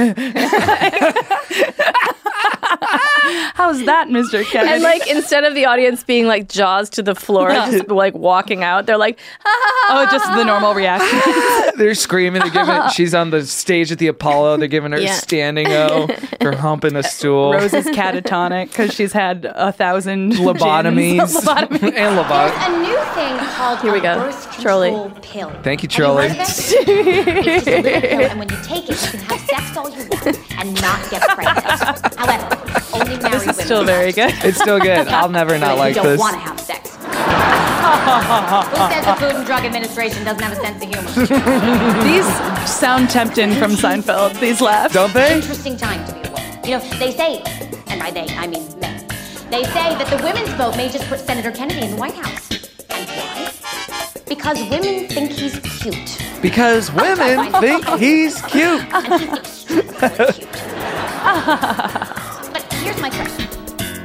How's that, Mr. Kennedy? And like instead of the audience being like jaws to the floor, just like walking out, they're like, oh, just the normal reaction. They're screaming. They're giving. She's on the stage at the Apollo. They're giving her Yeah. a standing O for humping a stool. Rose is catatonic because she's had 1,000 Lobotomies. Lobotomies. And lobotomies. A new thing called Here we a go. birth Trolley. control pill. Thank you, Have you Trolley. heard of it? It's just a little pill, and when you take it, you can have sex all you want and not get pregnant. However, only married This is women. still very good. It's still good. I'll never not But like you don't this. want to have sex. Who says the Food and Drug Administration doesn't have a sense of humor? These sound tempting from Seinfeld, these laughs. Don't they? Interesting time to be a woman. You know, they say, and by they, I mean men, they say that the women's vote may just put Senator Kennedy in the White House. And why? Because women think he's cute. Because women think he's cute. And he's extremely cute. But here's my question.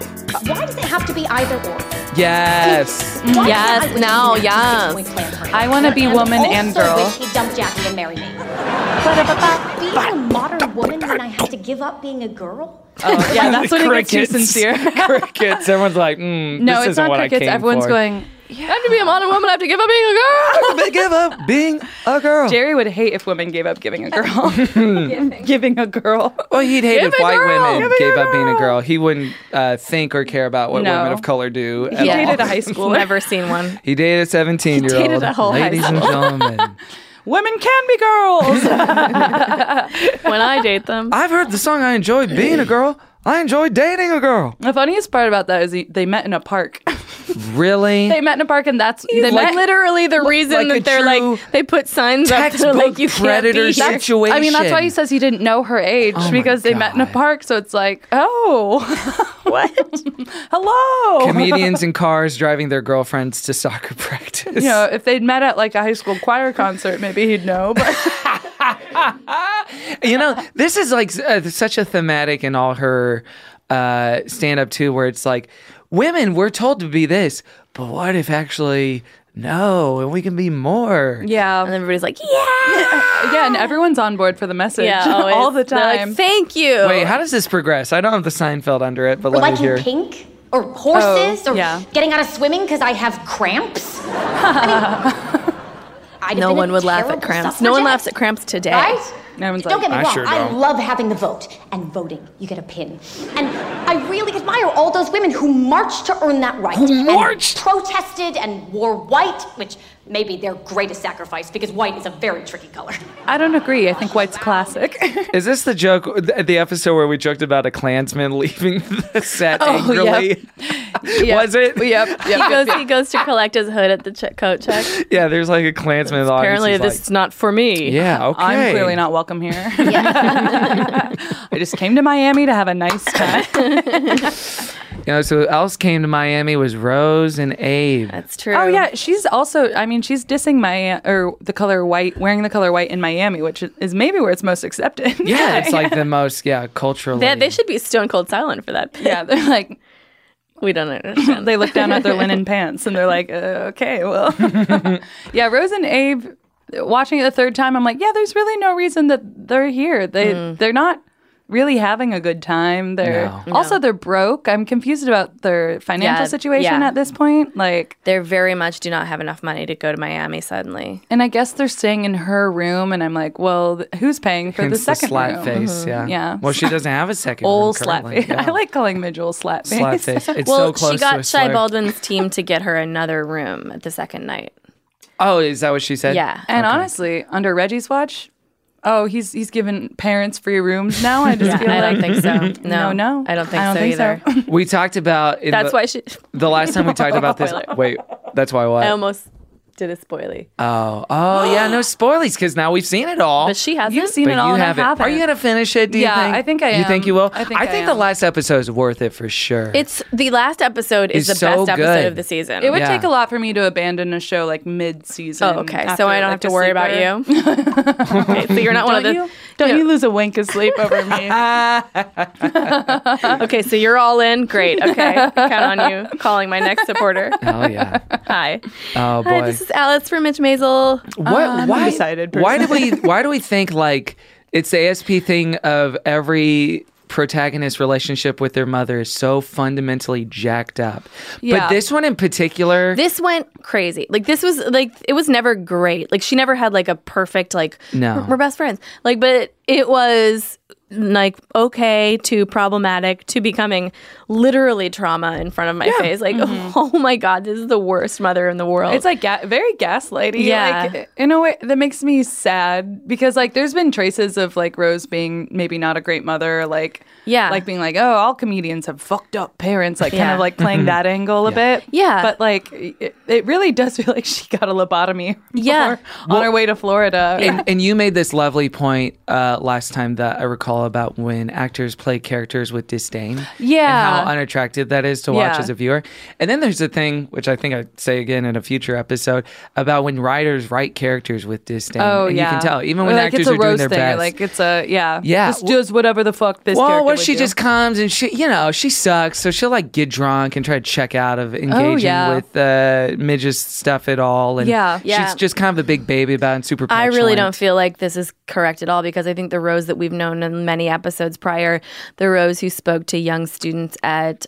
Why does it have to be either or? Yes. Why Yes, can't I now, win the yes. 6-point plan for him? I wanna be woman I and also girl. wish he'd dump Jackie and marry me. Being a modern woman when I have to give up being a girl? Oh, yeah, that's when it gets too Crickets. sincere. Crickets. Everyone's like, No, this it's isn't not what crickets. I came Everyone's for. going, I have to be a modern woman. I have to give up being a girl. Give up being a girl. Jerry would hate if women gave up giving a girl. Giving a girl. Well, he'd hate if Give a white girl. women gave up being a girl. He wouldn't think or care about what No. women of color do. He at all. dated a high schooler. Never seen one. He dated a 17-year-old. He dated a whole high Ladies and school. gentlemen. Women can be girls. When I date them. I've heard the song I enjoy being a girl. I enjoy dating a girl. The funniest part about that is they met in a park. Really? They met in a park, and that's they Like met. literally the reason like a that they're true like they put signs up to textbook like you can't predator be here. situation. I mean, that's why he says he didn't know her age Oh my because they met in a God. park. So it's like, oh, What? hello. Comedians in cars driving their girlfriends to soccer practice. You know, if they'd met at like a high school choir concert, maybe he'd know. But You know, this is like such a thematic in all her stand-up too, where it's like, women, we're told to be this, but what if actually no, and we can be more? yeah, And everybody's like, yeah. yeah, and everyone's on board for the message Yeah, always. all the They're like, time. thank you. Wait, how does this progress? I don't have the Seinfeld under it, but Or let me liking hear. pink? Or horses? Oh, or yeah. getting out of swimming because I have cramps? I'd have No been a one would laugh at terrible cramps. No one suffragette. laughs at cramps today. Right? No one's Don't like, get me I wrong, sure I don't. love having the vote. And voting, you get a pin. And I really admire all those women who marched to earn that right. Who and marched? protested and wore white, which may be their greatest sacrifice because white is a very tricky color. I don't agree. I think white's classic. Is this the joke, the episode where we joked about a Klansman leaving the set Oh, angrily? Was it? Yep. He goes to collect his hood at the coat check. Yeah, there's like a Klansman in the audience Apparently, who's this like, is not for me. yeah, okay. I'm clearly not welcome here. I just came to Miami to have a nice time. You know, so who else came to Miami was Rose and Abe. That's true. Oh yeah, she's also. I mean, she's dissing the color white, wearing the color white in Miami, which is maybe where it's most accepted. Yeah, it's like the most, culturally. They should be stone cold silent for that. Yeah, they're like, We don't understand. they look down at their linen pants and they're like, okay, well, yeah. Rose and Abe, watching it the third time, I'm like, yeah, there's really no reason that they're here. They're not really having a good time. They're they're broke. I'm confused about their financial situation at this point. Like, they very much do not have enough money to go to Miami suddenly. and I guess they're staying in her room, and I'm like, well, who's paying for Hence the second slat room? face, Yeah. Well, she doesn't have a second Old room slat currently. face. I like calling Midge old slat face. Slat face. It's Well, so close she to a got Shy slur. Baldwin's team to get her another room at the second night. Oh, is that what she said? Yeah. And honestly, under Reggie's watch, he's given parents free rooms now. I just feel I like don't think so. No, I I don't think so either. We talked about That's why she. the last time we talked about this. Spoiler. Wait, that's why what? I almost did a spoily. Oh, yeah, no spoilies because now we've seen it all. But she hasn't. You've seen But it all, you and I haven't. haven't. Are you gonna finish it? Do you Yeah, think? I think I You think am. you will? I think I the am. last episode is worth it for sure. It's the last episode is the It's so best good. episode of the season. It would Yeah. take a lot for me to abandon a show like mid-season. Oh, okay. after, So I don't like, have to a worry about sleeper. you. Okay, so you're not one of the. Don't you lose a wink of sleep over me? Okay, so you're all in. Great. Okay, count on you calling my next supporter. Oh yeah. Hi. Oh boy. Hi, this is Alice from Mitch Maisel. I'm Why? undecided person. Why do we think like it's the ASP thing of every protagonist relationship with their mother is so fundamentally jacked up? Yeah. But this one in particular, This went crazy. Like this was like it was never great. Like she never had like a perfect like No. we're best friends. Like but it was like okay to problematic to becoming literally trauma in front of my face. Like oh my god, this is the worst mother in the world. It's like very gaslighty. Yeah. Like, in a way that makes me sad because like there's been traces of like Rose being maybe not a great mother. Like like being like, oh, all comedians have fucked up parents. Like kind Yeah. of like playing that angle a bit. Yeah. But like it really does feel like she got a lobotomy. Yeah. on her way to Florida. and you made this lovely point last time that I recall all about when actors play characters with disdain. Yeah. And how unattractive that is to watch Yeah. as a viewer. And then there's the thing, which I think I'd say again in a future episode, about when writers write characters with disdain. Oh, and yeah. you can tell, even Or when like actors it's a are doing roast their thing, best. or like it's a, yeah. Yeah. Just does whatever the fuck this Well, character what would she do. just comes and she sucks, so she'll like get drunk and try to check out of engaging yeah. with Midge's stuff at all. And Yeah. she's just kind of a big baby about it and super I petulant. really don't feel like this is correct at all because I think the Rose that we've known in many episodes prior, the Rose who spoke to young students at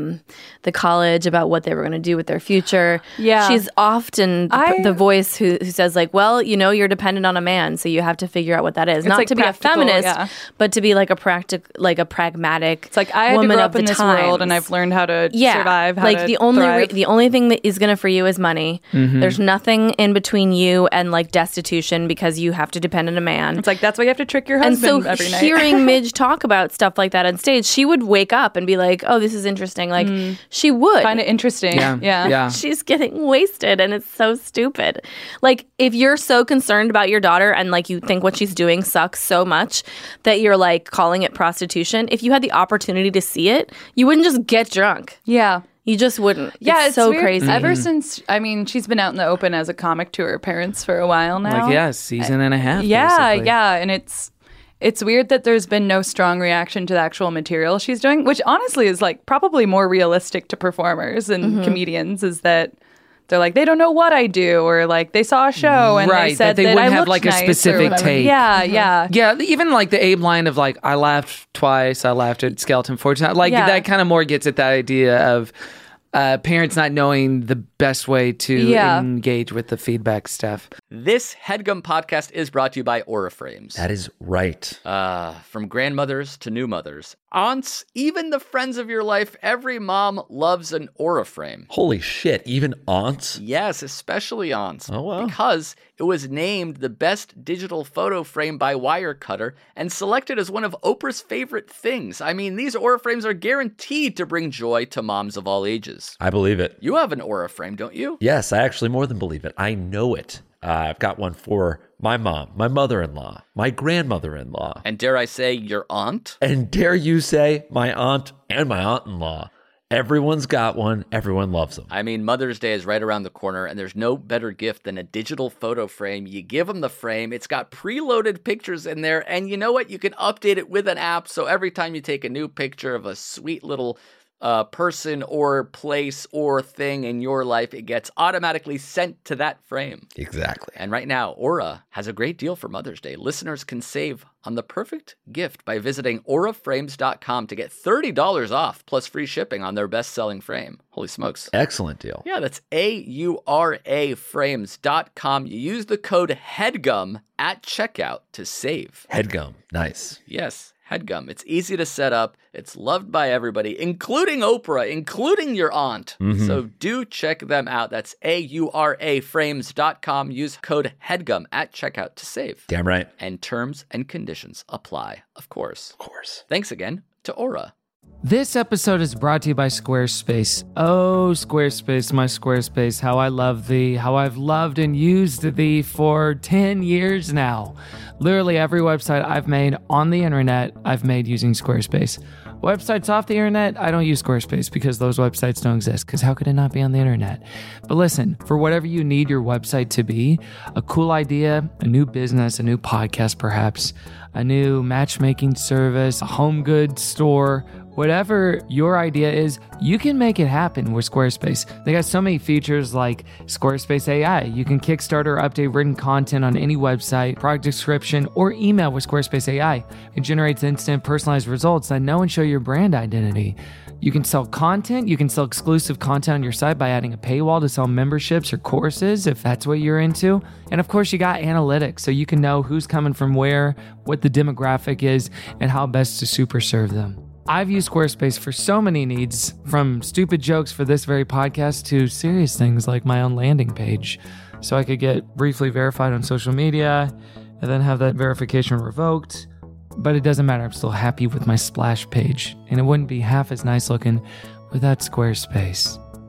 the college about what they were going to do with their future. Yeah. She's often the voice who says like, well, you know, you're dependent on a man, so you have to figure out what that is. It's Not like to be a practical, feminist, yeah. but to be like a pragmatic. It's like I had to woman grow of up the in this times. world, and I've learned how to survive. How like to the thrive. the only thing that is going to for you is money. Mhm. There's nothing in between you and like destitution because you have to depend on a man. It's like that's why you have to trick your And husband so every night. hearing Midge talk about stuff like that on stage, she would wake up and be like, "Oh, this is interesting." Like she would Find it interesting. Yeah. She's getting wasted, and it's so stupid. Like if you're so concerned about your daughter and like you think what she's doing sucks so much that you're like calling it prostitution, if you had the opportunity to see it, you wouldn't just get drunk. Yeah. You just wouldn't. Yeah, it's so weird. crazy. Ever since, I mean, she's been out in the open as a comic to her parents for a while now. Like, season and a half. Yeah, basically. yeah, and it's weird that there's been no strong reaction to the actual material she's doing, which honestly is like probably more realistic to performers and comedians. Is that they're like they don't know what I do, or like they saw a show and right, they said that they that wouldn't I have looked like a nice or specific whatever. take. Yeah, yeah. Yeah, even like the Abe line of like, I laughed twice, I laughed at Skeleton 4 times. Like Yeah. that kind of more gets at that idea of parents not knowing the best way to engage with the feedback stuff. This HeadGum podcast is brought to you by Aura Frames. That is right. From grandmothers to new mothers, aunts, even the friends of your life, every mom loves an Aura Frame. Holy shit, even aunts? Yes, especially aunts. Oh, wow. Because it was named the best digital photo frame by Wirecutter and selected as one of Oprah's favorite things. I mean, these Aura Frames are guaranteed to bring joy to moms of all ages. I believe it. You have an Aura Frame, don't you? Yes, I actually more than believe it. I know it. I've got one for my mom, my mother-in-law, my grandmother-in-law. And dare I say, your aunt? And dare you say, my aunt and my aunt-in-law. Everyone's got one. Everyone loves them. I mean, Mother's Day is right around the corner, and there's no better gift than a digital photo frame. You give them the frame. It's got preloaded pictures in there, and you know what? You can update it with an app, so every time you take a new picture of a sweet little person or place or thing in your life, it gets automatically sent to that frame. Exactly. And right now, Aura has a great deal for Mother's Day. Listeners can save on the perfect gift by visiting auraframes.com to get $30 off plus free shipping on their best-selling frame. Holy smokes. Excellent deal. Yeah, that's auraframes.com. You use the code HEADGUM at checkout to save. HeadGum. Nice. Yes. HeadGum. It's easy to set up. It's loved by everybody, including Oprah, including your aunt. Mm-hmm. So do check them out. That's auraframes.com. Use code HEADGUM at checkout to save. Damn right. And terms and conditions apply, of course. Of course. Thanks again to Aura. This episode is brought to you by Squarespace. Oh, Squarespace, my Squarespace, how I love thee, how I've loved and used thee for 10 years now. Literally every website I've made on the internet, I've made using Squarespace. Websites off the internet, I don't use Squarespace because those websites don't exist, because how could it not be on the internet? But listen, for whatever you need your website to be, a cool idea, a new business, a new podcast perhaps, a new matchmaking service, a home goods store, whatever your idea is, you can make it happen with Squarespace. They got so many features like Squarespace AI. You can kickstart or update written content on any website, product description, or email with Squarespace AI. It generates instant personalized results that know and show your brand identity. You can sell content. You can sell exclusive content on your site by adding a paywall to sell memberships or courses if that's what you're into. And of course, you got analytics, so you can know who's coming from where, what the demographic is, and how best to super serve them. I've used Squarespace for so many needs, from stupid jokes for this very podcast to serious things like my own landing page. So I could get briefly verified on social media and then have that verification revoked. But it doesn't matter, I'm still happy with my splash page. And it wouldn't be half as nice looking without Squarespace.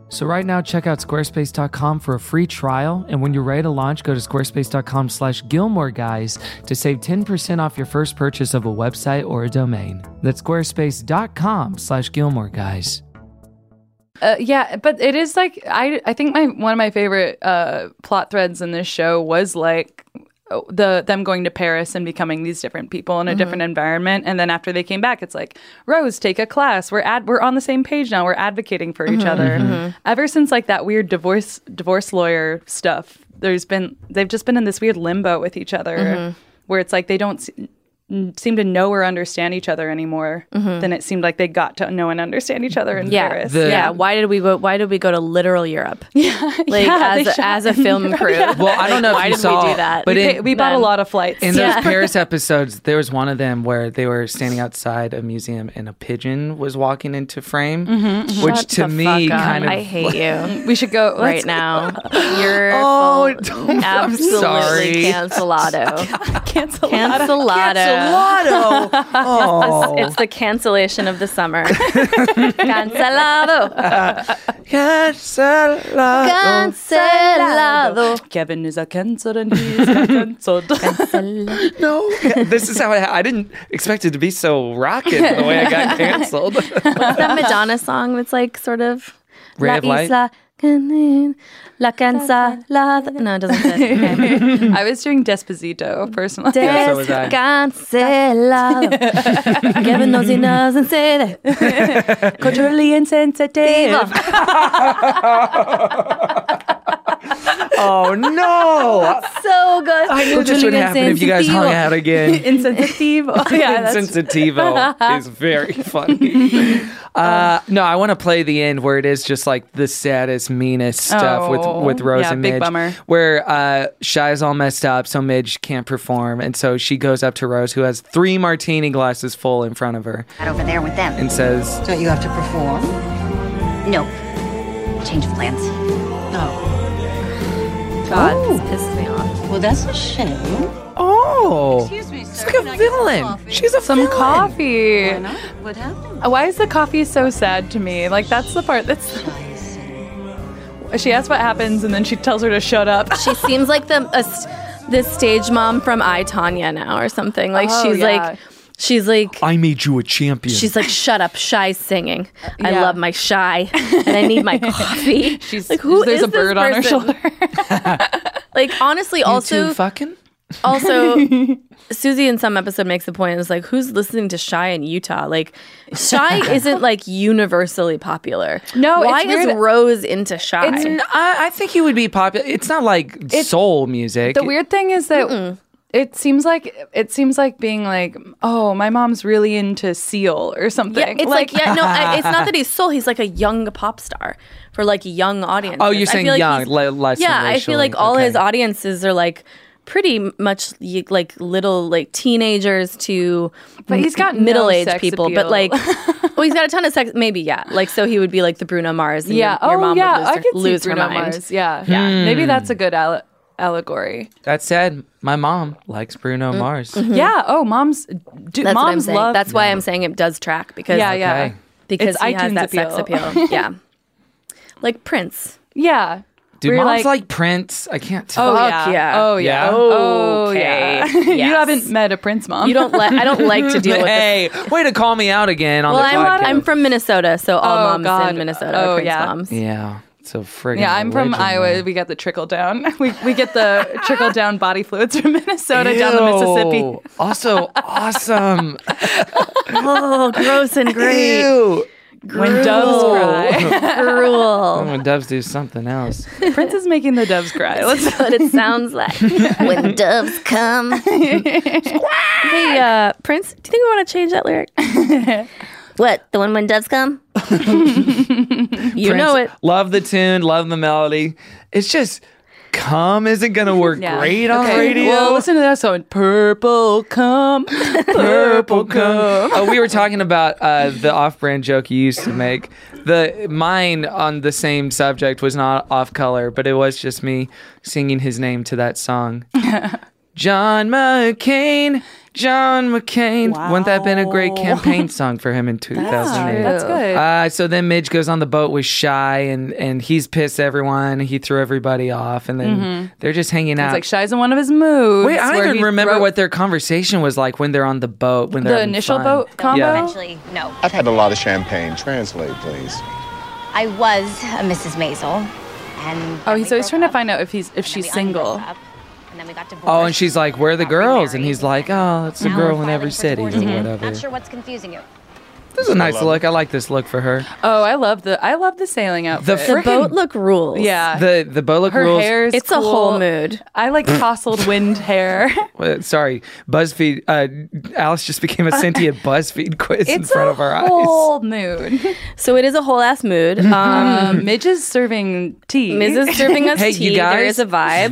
So right now, check out squarespace.com for a free trial. And when you're ready to launch, go to squarespace.com/Gilmore Guys to save 10% off your first purchase of a website or a domain. That's squarespace.com/Gilmore Guys. Yeah, but it is like I think one of my favorite plot threads in this show was like them going to Paris and becoming these different people in a different environment, and then after they came back, it's like, Rose, take a class. We're on the same page now. We're advocating for each other. Ever since like that weird divorce lawyer stuff, they've just been in this weird limbo with each other, where it's like they don't seem to know or understand each other anymore than it seemed like they got to know and understand each other in Paris. Why did we go to literal Europe? As a film crew. Well, I don't know why if you did saw, we do that? but we bought a lot of flights. In those Paris episodes, there was one of them where they were standing outside a museum and a pigeon was walking into frame, which Shut to the me fuck up. kind of... I hate you. We should go right now. You're I'm absolutely sorry. cancelado. Cancelado. Oh. It's the cancellation of the summer. Cancelado. Cancelado. Kevin is a cancer and he's cancelled. No, this is how I didn't expect it to be so rockin' the way I got canceled. What's that Madonna song that's like sort of Ray of Light? La Cancelada. No, it doesn't fit. Okay. I was doing Despacito personally. Yeah, so was I. Cancelado. Kevin knows he doesn't say that. Culturally insensitive. Oh no! So good. I knew this would happen if you guys hung out again. Insensitivo. Insensitivo is very funny. No, I want to play the end where it is just like the saddest, meanest stuff with Rose and Midge. Big bummer. Where Shy's all messed up, so Midge can't perform. And so she goes up to Rose, who has 3 martini glasses full in front of her. Right over there with them. And says, Don't you have to perform? Nope. Change of plans. Oh. God, this pisses me off. Well, that's a shame. oh, Excuse me, it's sir. like a Can I get some villain. coffee? She's a Some villain. coffee. Why not? What happened? Why is the coffee so sad to me? Like, that's the part that's... She asks what happens, and then she tells her to shut up. She seems like this stage mom from I, Tonya now or something. Like she's like I made you a champion. she's like, shut up, Shy's singing. I Yeah. love my Shy and I need my coffee. She's like, who there's is a bird this on her person? shoulder. Like, honestly, You also two fucking? Also, Susie in some episode makes the point, it's like, who's listening to Shy in Utah? Like, Shy isn't like universally popular. No, why it's is weird. Rose into Shy? I think he would be popular. It's not like soul music. The weird thing is that it seems like being like, oh, my mom's really into Seal or something. Yeah, it's like it's not that he's soul. He's like a young pop star for like young audiences. Oh, you're I saying feel like young, he's- less Yeah, I feel like all his okay. audiences are like pretty much like little like teenagers to But he's got no middle-aged sex people. appeal. But like, well, he's got a ton of sex. Maybe like so he would be like the Bruno Mars. And yeah. your mom I would could lose see her Bruno mind. Mars. Yeah. Maybe that's a good allegory. That said, my mom likes Bruno Mars. Yeah. Oh, moms. That's what I'm moms saying. love. That's why I'm saying it does track because Yeah. because It's he has iTunes that sex appeal. Yeah, like Prince. Yeah. Do We're moms like Prince? I can't tell. Oh Fuck yeah. yeah. Oh yeah. Yeah? Oh Okay. yeah. Yes. You haven't met a Prince mom. You don't. I don't like to deal with. Hey, way to call me out again on Well, the podcast. I'm from Minnesota, so all Oh, moms God. in Minnesota Oh, are Prince yeah. moms. Yeah, so friggin' Yeah, I'm from religion, Iowa. man. We got the trickle down. We get the trickle down body fluids from Minnesota down the Ew. Mississippi. Also awesome. Oh, gross and great. Ew. When doves cry. Cruel. When doves do something else. Prince is making the doves cry. Let's That's what it sounds like when doves come. Hey, Prince, do you think we want to change that lyric? What? The one when doves come? You know it. Love the tune, love the melody. It's just come isn't gonna work great on radio. Well, listen to that song. Purple come. Purple come. Oh, we were talking about the off-brand joke you used to make. Mine on the same subject was not off-color, but it was just me singing his name to that song. John McCain. John McCain. Wouldn't that have been a great campaign song for him in 2008? That's good. So then Midge goes on the boat with Shy, and he's pissed at everyone. He threw everybody off, and then they're just hanging out. It's like Shy's in one of his moves. Wait, I where don't even he remember what their conversation was like when they're on the boat. When they're the having initial fun. boat combo. Yeah. Eventually, no. I've had a lot of champagne. Translate, please. I was a Mrs. Maisel, and Oh, he's always trying to find out if she's single. and then we got divorced. Oh, and she's like, "Where are the girls?" And he's like, "Oh, it's a Now girl we're in every filing city for or divorce. whatever." Not sure what's confusing you. This is a nice look. I like this look for her. Oh, I love the sailing outfit. The boat look rules. Yeah. The boat look Her rules. hair's It's cool. a whole mood. I like tousled wind hair. Sorry, BuzzFeed. Alice just became a sentient BuzzFeed quiz in It's front a of our eyes. whole mood. So it is a whole ass mood. Midge is serving tea. Miz is serving us Hey, tea. you guys, There is a vibe.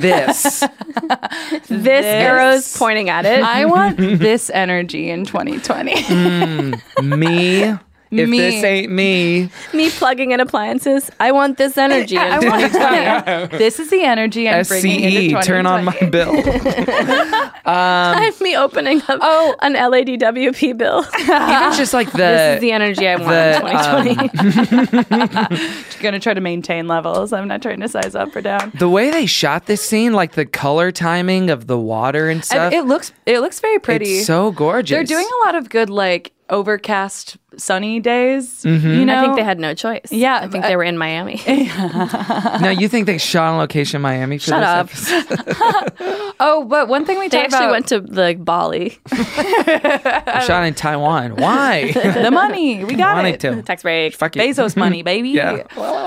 This. Arrow's pointing at it. I want this energy in 2020. Me. If Me. this ain't me. Me plugging in appliances. I want this energy in 2020. This is the energy I'm bringing into 2020. SCE, turn on my bill. I'm me opening up an LADWP bill. Even just like This is the energy I want in 2020. Gonna try to maintain levels. I'm not trying to size up or down. The way they shot this scene, like the color timing of the water and stuff. It looks very pretty. It's so gorgeous. They're doing a lot of good like overcast sunny days. Mm-hmm. You know, I think they had no choice. Yeah, I think they were in Miami. Now, you think they shot on location in Miami for Shut this up. episode? Oh, but one thing we They talked actually about went to like Bali. Shot in Taiwan. Why? the money. We got Wanted it. to. Tax break. Fuck it. Bezos money, baby. Yeah.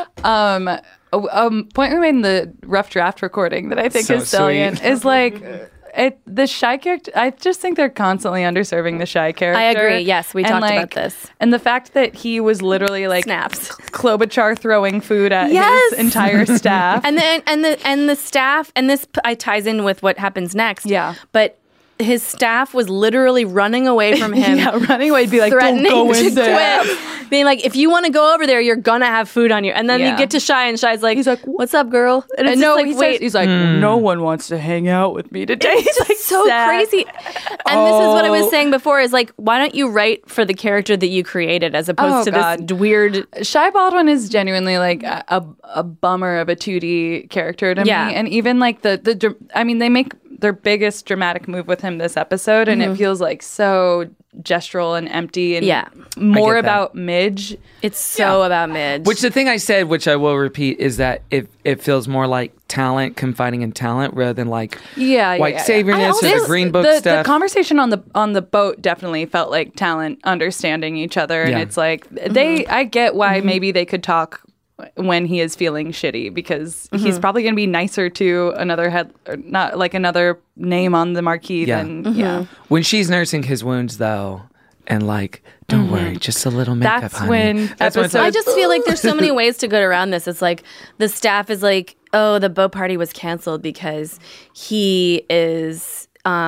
Point we made in the rough draft recording that I think So is salient is like the Shy character. I just think they're constantly underserving the Shy character. I agree. Yes, we And, talked like, about this. And the fact that he was literally like Snaps. Klobuchar throwing food at Yes. his entire staff. And the staff, and this ties in with what happens next. Yeah. But his staff was literally running away from him. Yeah, running away, be like, threatening don't go to in there. quit. Being like, if you want to go over there, you're gonna have food on you. And then Yeah. you get to Shy, and Shy's like, he's like, "What's up, girl?" And it's And no, just like, he says, wait, he's like, no one wants to hang out with me today. it's He's like so sad. crazy. And this is what I was saying before: is like, why don't you write for the character that you created as opposed to God. this weird? Shy Baldwin is genuinely like a bummer of a 2D character to Yeah. me, and even like I mean, they make their biggest dramatic move with him this episode, and it feels like so gestural and empty, and more I get that. about Midge. It's so about Midge. Which the thing I said, which I will repeat, is that it feels more like talent confiding in talent rather than like white saviorness or the Green Book the stuff. conversation on the boat definitely felt like talent understanding each other, and Yeah. it's like I get why maybe they could talk when he is feeling shitty, because he's probably going to be nicer to another another name on the marquee than When she's nursing his wounds, though, and like, don't worry, just a little makeup, That's honey. when That's when it's like, I just feel like there's so many ways to get around this. It's like the staff is like, oh, the boat party was canceled because he is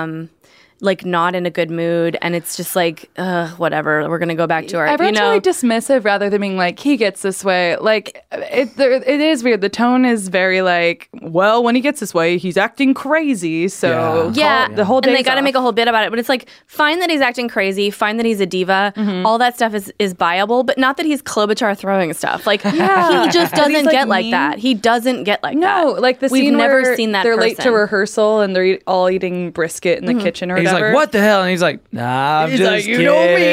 like not in a good mood, and it's just like, whatever. We're gonna go back to our, everyone's really dismissive rather than being like, he gets this way. Like it is weird. The tone is very like, well, when he gets this way, he's acting crazy. So the whole day. And they got to make a whole bit about it. But it's like, fine that he's acting crazy, fine that he's a diva. All that stuff is viable, but not that he's Klobuchar throwing stuff. Like he just doesn't like, get like mean. that. He doesn't get like that. No, like the We've scene never where seen that. they're late to person. rehearsal and they're all eating brisket in the kitchen or he's whatever. like, what the hell? And he's like, nah, I'm He's just like, you kidding. know me.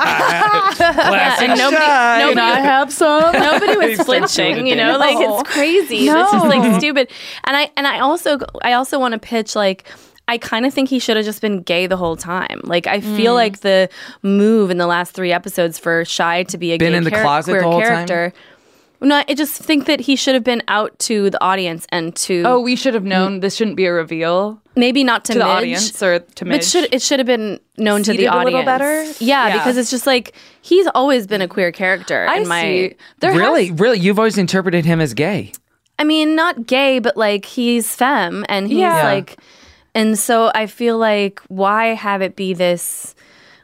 Classic And nobody- Shy. nobody- Can I have some? Nobody was He's so flinching, good you know, at like No. it's crazy. No. It's just like stupid. And I also want to pitch like, I kind of think he should have just been gay the whole time. Like I feel like the move in the last 3 episodes for Shy to be a Been gay in the closet queer the whole time? character. No, I just think that he should have been out to the audience and to Oh, we should have known this shouldn't be a reveal maybe not to to the Midge, audience or to Midge. but it should have been known to the Seated a audience little better? Yeah, Yeah. because it's just like he's always been a queer character. I in my, see. There Really? You've always interpreted him as gay. I mean, not gay, but like he's femme and he's Yeah. like, and so I feel like why have it be this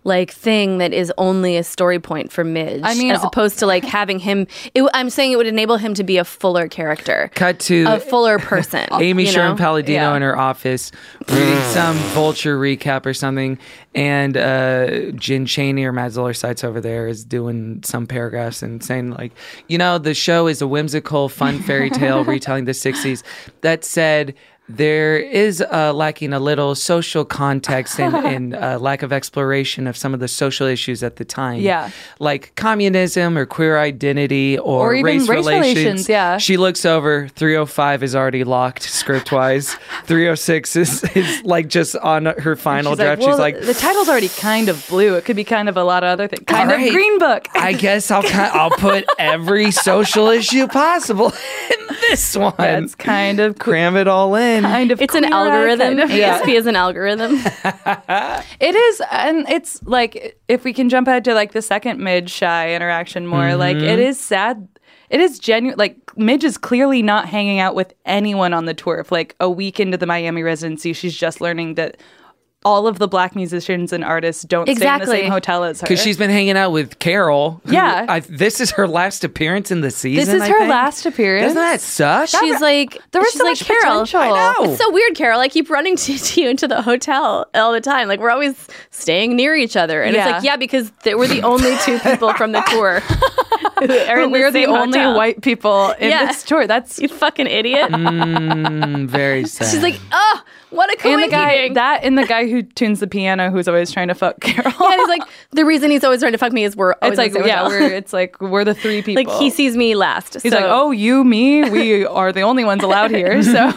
like thing that is only a story point for Midge. I mean, as opposed to like having him. I'm saying it would enable him to be a fuller character. Cut to a fuller person. Amy you Sherman know? Palladino in her office reading some Vulture recap or something, and Jen Chaney or Matt Zoller Seitz over there is doing some paragraphs and saying like, the show is a whimsical, fun fairy tale retelling the 60s. That said, there is lacking a little social context and lack of exploration of some of the social issues at the time. Yeah. Like communism or queer identity or even race relations. Yeah. She looks over, 305 is already locked script-wise. 306 is like just on her final draft. She's She's like, the title's already kind of blue. It could be kind of a lot of other things. Kind of Green Book. I guess I'll put every social issue possible in this one. That's kind of cram it all in. It's an algorithm. Yeah. ASP is an algorithm. It is, and it's like if we can jump ahead to like the second Midge Shy interaction more, like it is sad. It is genuine. Like Midge is clearly not hanging out with anyone on the tour. If like a week into the Miami residency, she's just learning that all of the Black musicians and artists don't stay in the same hotel as her. Because she's been hanging out with Carol. Yeah. This is her last appearance in the season. This is her last appearance. Doesn't that suck? She's like, there was she's so like, much Carol, potential. I know. It's so weird, Carol. I keep running to you into the hotel all the time. Like we're always staying near each other, and it's like, because we're the only two people from the tour. We're the only white people in this tour. That's you fucking idiot. Very sad. She's like, oh, what a coincidence. And the guy who tunes the piano, who's always trying to fuck Carol. Yeah, he's like, the reason he's always trying to fuck me is we're always it's like, we're the three people. Like he sees me last. He's like, oh, you, me, we are the only ones allowed here. So,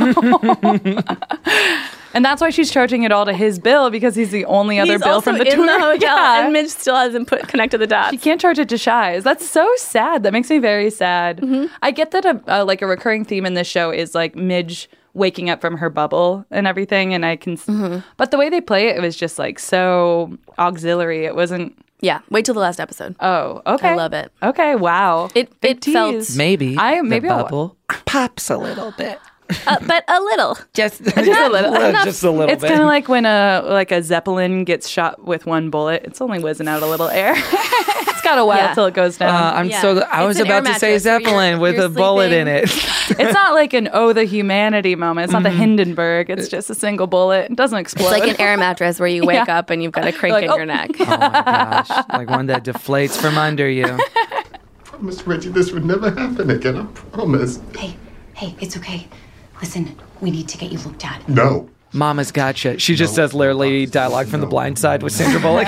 and that's why she's charging it all to his bill because he's the only other bill from the tour. He's also in the hotel, and Midge still hasn't connected the dots. She can't charge it to Shies. That's so sad. That makes me very sad. Mm-hmm. I get that a recurring theme in this show is like Midge waking up from her bubble and everything, and I can. But the way they play it, it was just like so auxiliary. It wasn't. Yeah, wait till the last episode. Oh, okay. I love it. Okay, wow. It felt maybe the bubble pops a little bit. But a little. Just a little. Just a little It's bit. kind of like when a Zeppelin gets shot with one bullet. It's only whizzing out a little air. It's got a while till it goes down. I was about to say Zeppelin with a bullet in it. It's not like an the humanity moment. It's not the Hindenburg. It's just a single bullet. It doesn't explode. It's like an air mattress where you wake up and you've got a crank in your neck. Oh my gosh. Like one that deflates from under you. I promise, Reggie, this would never happen again. I promise. Hey, it's okay. Listen, we need to get you looked at. No. Mama's gotcha. She just says literally dialogue from The Blind Side with Sandra Bullock.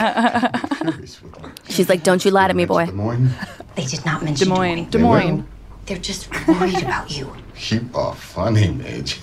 She's like, don't you lie to me, boy. They did not mention Des Moines. They're just worried about you. You are funny, Midge.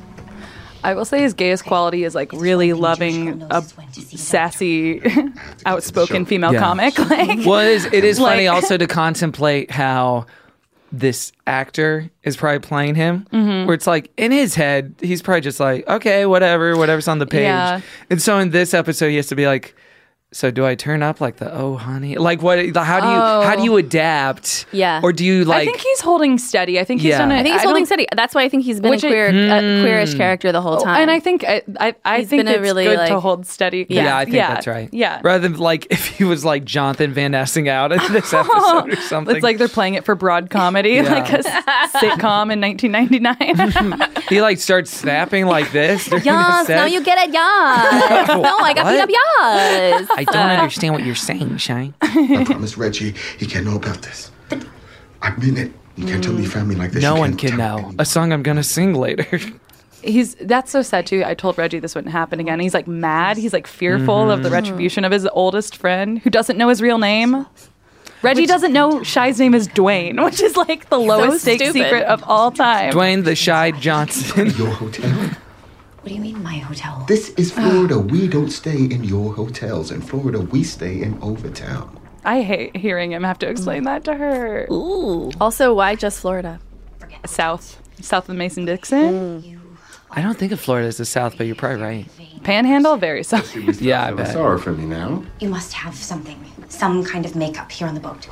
I will say his gayest quality is like really loving a sassy, outspoken female comic. Like, well, it is funny also to contemplate how this actor is probably playing him, where it's like in his head, he's probably just like, okay, whatever's on the page. Yeah. And so in this episode, he has to be like, so do I turn up like the oh honey, like what? How do you adapt? Yeah, or do you like? I think he's holding steady. I think he's done it. I think he's holding steady. That's why I think he's been a queerish character the whole time. And I think I think it's really good to hold steady. Yeah, I think that's right. Yeah, rather than like if he was like Jonathan Van Nessing out in this episode or something. It's like they're playing it for broad comedy, like a sitcom in 1999. He like starts snapping like this. Yes, now you get it. Yes, no, I got beat up. Yes. I don't understand what you're saying, Shine. I promise, Reggie, he can't know about this. I mean it. You can't tell me family like this. No one can know. A song I'm gonna sing later. That's so sad too. I told Reggie this wouldn't happen again. He's like mad. He's like fearful of the retribution of his oldest friend who doesn't know his real name. Reggie doesn't know Shy's name is Dwayne, which is like the lowest stakes secret of all time. Dwayne the Shy Johnson. Your hotel? What do you mean, my hotel? This is Florida. We don't stay in your hotels. In Florida, we stay in Overtown. I hate hearing him have to explain that to her. Ooh. Also, why just Florida? South of Mason-Dixon. I don't think of Florida as the South, but you're probably right. Panhandle, very south. Yeah, I bet. Sorry for me now. You must have something. Some kind of makeup here on the boat.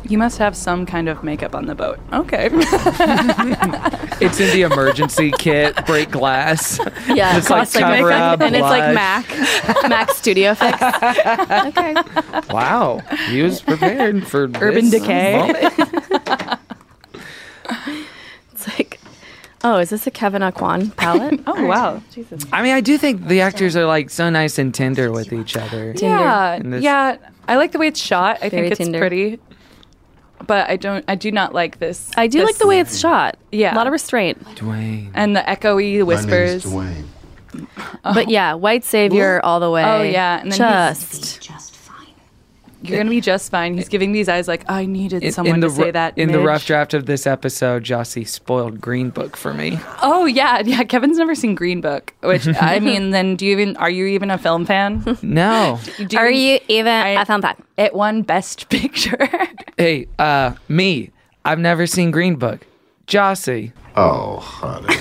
He must have some kind of makeup on the boat. Okay. It's in the emergency kit, break glass. Yeah, It's like cosmic cover makeup, up, and it's like blush. Mac Studio Fix. Okay. Wow, he was prepared for Urban this Decay. moment. It's like, oh, is this a Kevin Aquan palette? Oh, wow. Jesus. I mean, I do think the actors are like so nice and tender with each other. Yeah. In this- Yeah. I like the way it's shot. I Very think it's Tinder. pretty. But I do not like this. I do like the way it's shot. Yeah. A lot of restraint. Dwayne. And the echoey whispers. My name's Dwayne. But yeah, white savior all the way. Oh, yeah. And then just. You're going to be just fine. He's giving these eyes like, I needed someone to say that. In the Midge. rough draft of this episode, Jossie spoiled Green Book for me. Oh, yeah. Yeah. Kevin's never seen Green Book, which, I mean, then are you even a film fan? No. Are you even a film fan? It won Best Picture. Hey, me. I've never seen Green Book. Jossie. Oh, honey.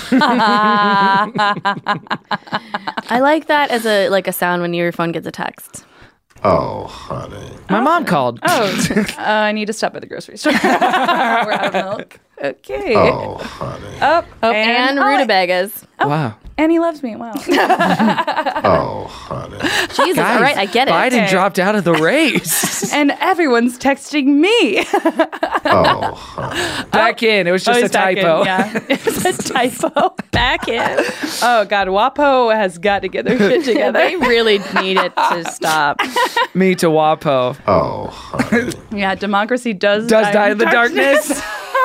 I like that as a sound when your phone gets a text. Oh, honey. My mom called. Oh, I need to stop at the grocery store. We're out of milk. Okay. Oh, honey. And rutabagas. Wow. And he loves me. Wow. Oh, honey. Jesus, Guys, all right, I get it. Biden Okay. dropped out of the race. And everyone's texting me. Oh, honey. Back in. It was just a he's back in, typo. yeah. It's a typo. Back in. Oh, God. WAPO has got to get their shit together. They really need it to stop. Me to WAPO. Oh, honey. Yeah, democracy does Die in the darkness.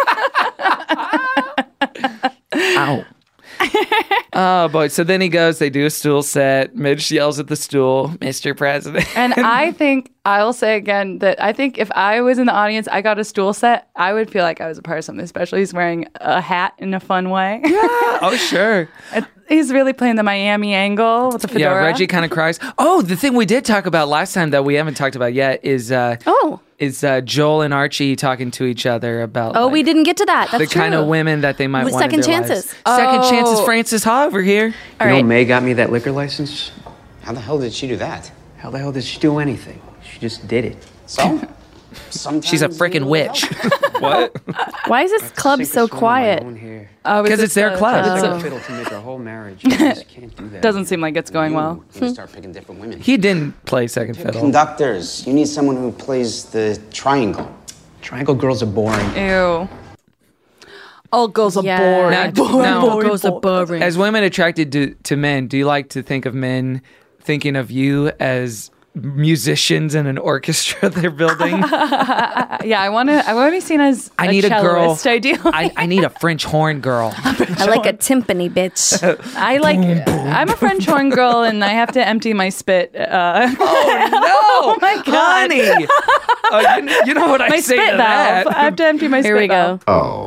Ow. Oh boy. So then he goes, they do a stool set. Midge yells at the stool, Mr. President. And I think, I'll say again, that I think if I was in the audience, I got a stool set, I would feel like I was a part of something special. He's wearing a hat in a fun way. Oh, sure. He's really playing the Miami angle with the fedora. Yeah, Reggie kind of cries. Oh, the thing we did talk about last time that we haven't talked about yet is Joel and Archie talking to each other about We didn't get to that. That's the kind true. of women that they might With want in second their chances. lives. Second chances, Francis Ha over here. All right. May got me that liquor license. How the hell did she do that? How the hell did she do anything? She just did it. So? She's a freaking witch. What? Why is this club so quiet? Because it's their club. It's a fiddle to make our whole marriage. You just can't do that. Doesn't seem like it's going well. You need to start picking different women. He didn't play second fiddle. Conductors. You need someone who plays the triangle. Triangle girls are boring. Ew. All girls are boring. Boring. As women attracted to men, do you like to think of men thinking of you as musicians in an orchestra they're building? Yeah, I want to be seen as I need a girl. celloist, ideally. I need a French horn girl. I like a timpani, bitch. I'm a French horn girl, and I have to empty my spit. Oh my God. Honey. You know what I My say spit to valve. that? I have to empty my Here spit we go. valve.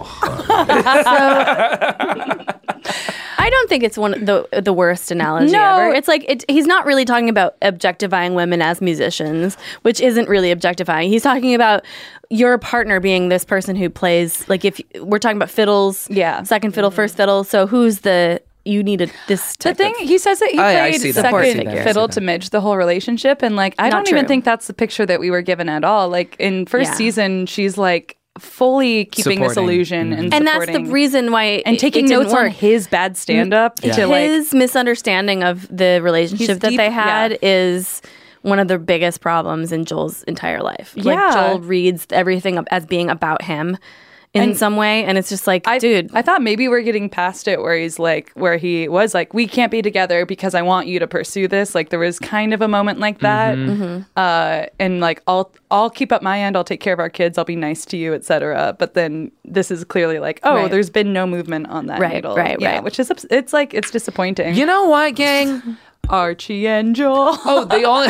Oh, I don't think it's one of the worst analogy No. ever. It's like he's not really talking about objectifying women as musicians, which isn't really objectifying. He's talking about your partner being this person who plays, like, if we're talking about fiddles, second fiddle, first fiddle. So who's you needed this type The thing, he says that he I played see that. second I see that. fiddle to Midge the whole relationship, and like I Not don't even true. think that's the picture that we were given at all. Like in first Yeah. season, she's like fully keeping this Supporting. illusion and and that's the supporting reason why and taking it didn't notes on work. his bad stand up to like His misunderstanding of the relationship He's that deep- they had yeah. is one of the biggest problems in Joel's entire life. Yeah. Like Joel reads everything as being about him in some way, and it's just like, dude. I thought maybe we're getting past it where he was like, we can't be together because I want you to pursue this. Like there was kind of a moment like that. And like I'll keep up my end, I'll take care of our kids, I'll be nice to you, etc. But then this is clearly like, Right. there's been no movement on that needle. Right. Which is it's disappointing. You know what, gang? Archie and Joel. Oh, they only.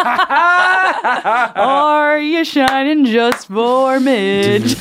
Are you shining just for Midge?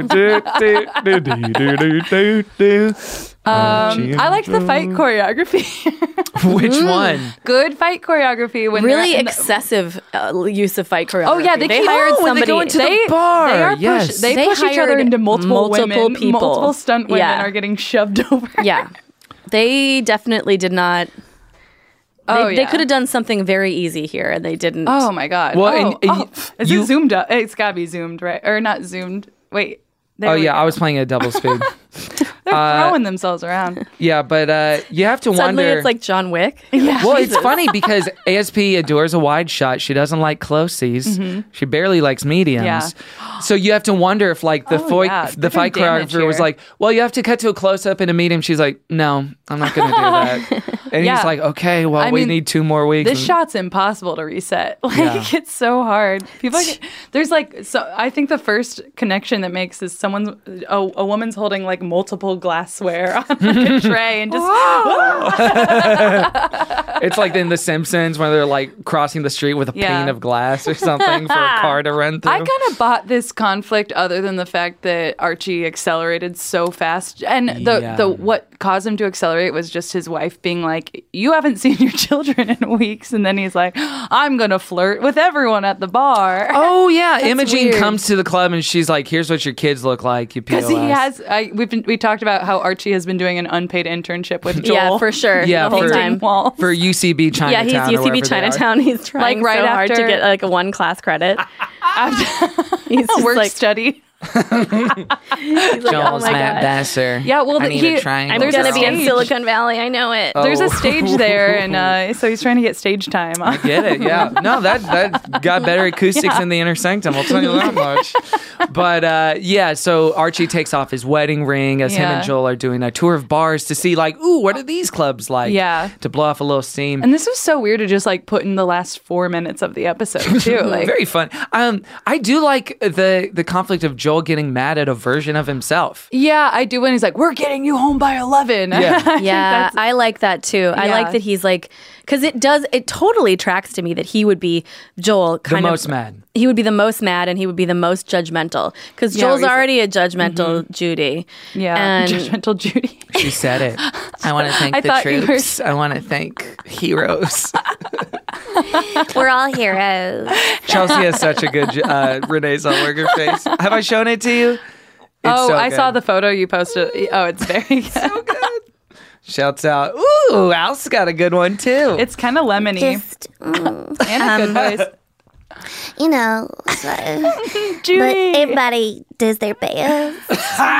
I liked the fight choreography. Which one? Good fight choreography. When Really they're in excessive use of fight choreography. Oh yeah, they keep- hired when they somebody. go into the bar. They are Yes. they They push each other hired into multiple women. people. Multiple stunt women Yeah. are getting shoved over. Yeah, they definitely did not They could have done something very easy here, and they didn't. Oh my god. Well, is it zoomed up? It's gotta be zoomed, right? Or not zoomed. Wait. I was playing at double speed. They're throwing themselves around. Yeah, but you have to Suddenly wonder. it's like John Wick. Yeah. Well, it's funny because ASP adores a wide shot. She doesn't like closies. She barely likes mediums. Yeah. So you have to wonder if like the fight choreographer was like, well, you have to cut to a close up in a medium. She's like, no, I'm not going to do that. And he's like, okay, well, we need 2 more weeks. This shot's impossible to reset. Like it's so hard. People, there's like, so I think the first connection that makes is a woman's holding like multiple glassware on like a tray and just. It's like in The Simpsons when they're like crossing the street with a pane of glass or something for a car to run through. I kind of bought this conflict other than the fact that Archie accelerated so fast, and the what caused him to accelerate was just his wife being like, "You haven't seen your children in weeks," and then he's like, "I'm gonna flirt with everyone at the bar." Oh yeah, Imogene comes to the club and she's like, "Here's what your kids look like." You because he has. We talked about how Archie has been doing an unpaid internship with Joel. Yeah, for sure. Yeah, the whole time. For UCB Chinatown. Yeah, he's UCB Chinatown. He's trying like right so after, hard to get like a 1 class credit. He's just work like study. He's like, Joel's Matt Besser. Yeah, well, I'm gonna be in Silicon Valley. I know it. There's a stage there, and so he's trying to get stage time. I get it. Yeah, no, that got better acoustics in the inner sanctum. I'll tell you that much. But so Archie takes off his wedding ring as him and Joel are doing a tour of bars to see like, ooh, what are these clubs like? Yeah, to blow off a little steam. And this was so weird to just like put in the last 4 minutes of the episode too. Like very fun. I do like the conflict of Joel getting mad at a version of himself. Yeah, I do when he's like, "We're getting you home by 11." Yeah, I like that too. I like that he's like, because it totally tracks to me that he would be Joel the most mad. He would be the most mad and he would be the most judgmental because Joel's already a judgmental Judy. Yeah, and judgmental Judy. She said it. I want to thank the troops. I want to thank heroes. We're all heroes. Chelsea has such a good Renee Zellweger face. Have I shown it to you? It's I saw the photo you posted. Oh, it's very good. So good. Shouts out. Ooh, Al's got a good one too. It's kind of lemony. And a good voice. You know, so, Judy. But everybody does their best. But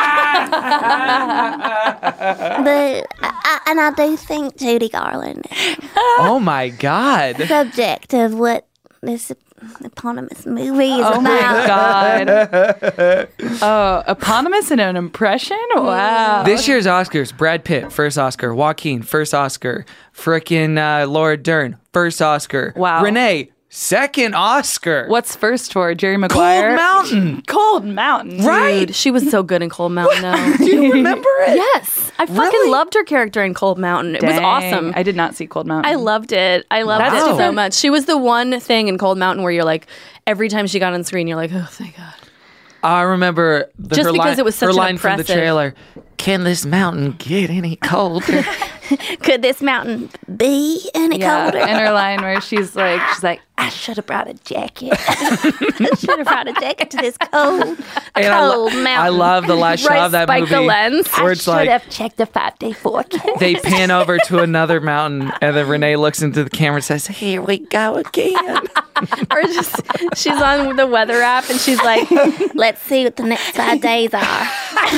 I do think Judy Garland. Oh my God! Subject of what this eponymous movie is about. Oh my God! Oh, eponymous in an impression? Wow! This year's Oscars: Brad Pitt, first Oscar; Joaquin, first Oscar; frickin' Laura Dern, first Oscar. Wow! Renee, second Oscar. What's first for Jerry Maguire? Cold Mountain. Cold Mountain. Right. Dude, she was so good in Cold Mountain. Though. Do you remember it? Yes. I fucking loved her character in Cold Mountain. It was awesome. I did not see Cold Mountain. I loved it. I loved it so much. She was the one thing in Cold Mountain where you're like, every time she got on screen, you're like, oh, thank God. I remember just because it was such her an line from the impressive trailer. Can this mountain get any colder? Could this mountain be any colder? And her line where she's like, I should have brought a jacket. I should have brought a jacket to this cold mountain. I love the last shot of that movie. The lens. Where I it's should like have checked the 5-day forecast. they pan over to another mountain, and then Renee looks into the camera and says, "Here we go again." Or just she's on the weather app and she's like, let's see what the next 5 days are.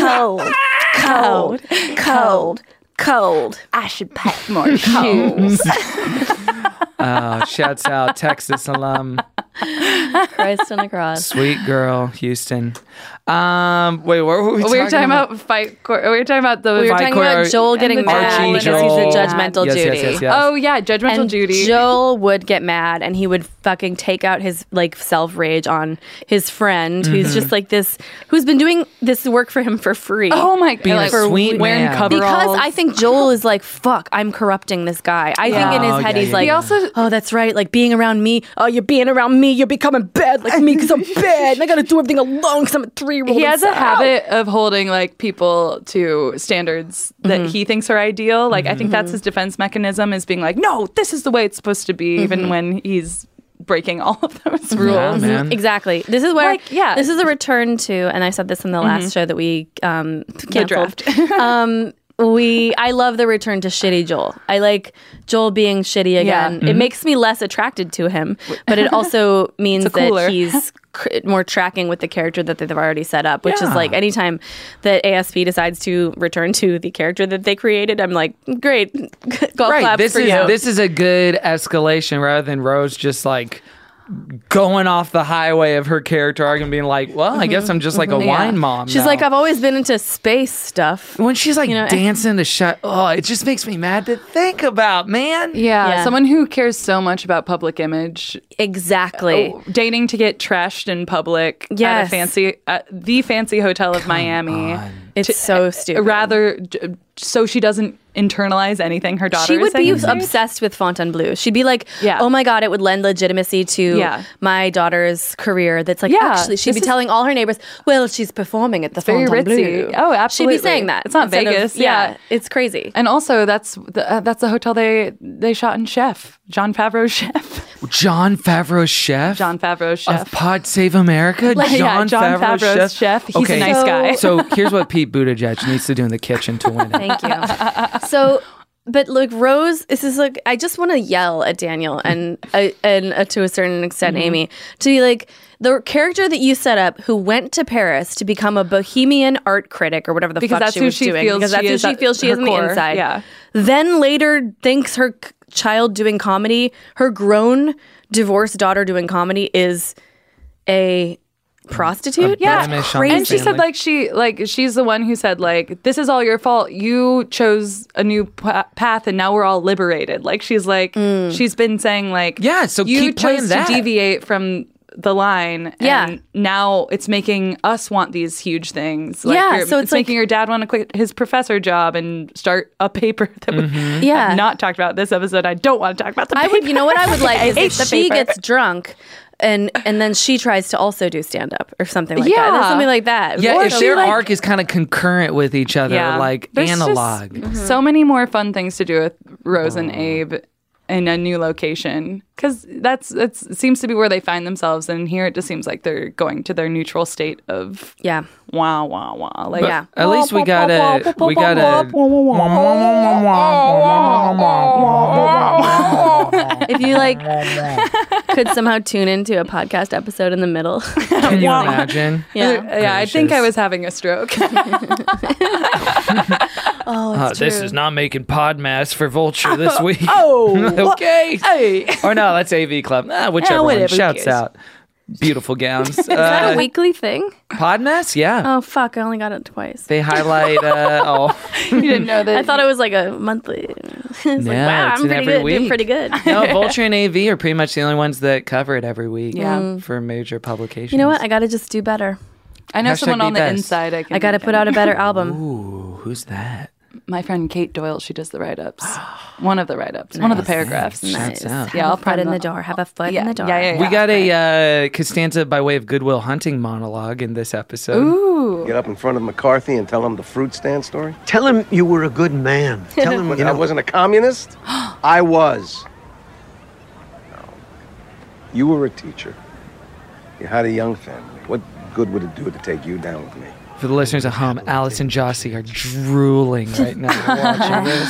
Cold. I should pack more shoes. Oh, shouts out Texas alum. Christ on the cross. Sweet girl, Houston. Wait, what were we talking about? We were talking about fight court. We were talking about the We were talking about Joel getting mad because he's a judgmental Judy. Yes. Oh yeah, judgmental and Judy. Joel would get mad and he would fucking take out his like self-rage on his friend who's just like this, who's been doing this work for him for free. Oh my God. Being a sweet wearing man. coveralls. Because I think Joel is like, fuck, I'm corrupting this guy. I think in his head he's like, oh, that's right, like being around me. Oh, you're being around me. You're becoming bad like me because I'm bad. And I got to do everything alone because I'm a 3-year-old. He has a habit of holding like people to standards that he thinks are ideal. Like I think that's his defense mechanism, is being like, no, this is the way it's supposed to be, even when he's breaking all of those rules. Yeah, man. Exactly. This is where this is a return to, and I said this in the last show that we canceled. I love the return to shitty Joel. I like Joel being shitty again. Yeah. It makes me less attracted to him, but it also means that he's more tracking with the character that they've already set up, which is like anytime that ASP decides to return to the character that they created, I'm like, great, golf claps for you. This is a good escalation rather than Rose just like going off the highway of her character arc and being like, well, I guess I'm just like a wine mom. She's now. like, I've always been into space stuff. When she's like dancing to shut, it just makes me mad to think about, man. Yeah, someone who cares so much about public image. Exactly. Dating to get trashed in public at the fancy hotel of Miami. It's so stupid. Rather, so she doesn't internalize anything her daughter She would is saying. be obsessed with Fontainebleau. She'd be like, oh my God, it would lend legitimacy to my daughter's career. That's like, actually, she'd be telling all her neighbors, well, she's performing at the Fontainebleau. Ritzy. Oh, absolutely. She'd be saying that. It's not Vegas. It's crazy. And also, that's the hotel they shot in Chef. Jon Favreau's Chef. Jon Favreau's Chef? Jon Favreau's Chef. Of Pod Save America? Jon Favreau's Chef. He's a nice guy. So here's what Pete Buttigieg needs to do in the kitchen to win it. Thank you. So, but like Rose, this is like, I just want to yell at Daniel and to a certain extent, Amy, to be like, the character that you set up who went to Paris to become a bohemian art critic or whatever the fuck she was doing, because that's who she feels she is on the inside, then later thinks her child doing comedy, her grown divorced daughter doing comedy is a prostitute. That's crazy. And she said she's the one who said like, this is all your fault. You chose a new path and now we're all liberated. Like she's like, she's been saying like, so you keep playing chose that. to deviate from the line, and now it's making us want these huge things. Like so it's making your dad want to quit his professor job and start a paper that we have not talked about this episode. I don't want to talk about the paper. You know what I would like is if she gets drunk and then she tries to also do stand up or something like that. Something like that. Yeah, or if their arc is kind of concurrent with each other, like there's analog. So many more fun things to do with Rose and Abe in a new location, because it seems to be where they find themselves, and here it just seems like they're going to their neutral state of wah wah wah. Like at least we got a if you like could somehow tune into a podcast episode in the middle. Can you imagine? I think I was having a stroke. This is not making Podmas for Vulture this week. Okay. Hey. Or no, that's AV Club. Whichever one. Shouts out. Beautiful gowns. Is that a weekly thing? Podmas? Yeah. Oh, fuck. I only got it twice. They highlight, You didn't know that. I thought it was like a monthly. It's like, wow, I'm pretty good. Doing pretty good. No, Vulture and AV are pretty much the only ones that cover it every week for major publications. You know what? I got to just do better. I know someone on the inside. I got to put out a better album. Ooh, who's that? My friend Kate Doyle, she does the write-ups. One of the write-ups. One of the paragraphs. Nice. Out. Yeah, I'll put in the door. Have a foot in the door. Yeah. We got a Costanza by way of Goodwill Hunting monologue in this episode. Ooh. Get up in front of McCarthy and tell him the fruit stand story? Tell him you were a good man. Tell him I wasn't a communist? I was. No. You were a teacher. You had a young family. What good would it do to take you down with me? For the listeners at home, Alice and Jossie are drooling right now watching this.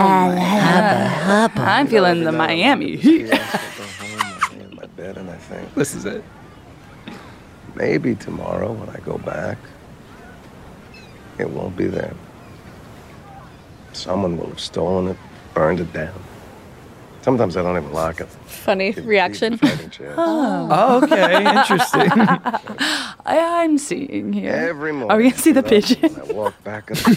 I'm feeling the Miami heat. In my bed, and I think, this is it. Maybe tomorrow when I go back, it won't be there. Someone will have stolen it, burned it down. Sometimes I don't even lock it. Funny reaction. Oh, okay. Interesting. I'm seeing here. Every morning. Are we going to see the pigeon? I walk back up.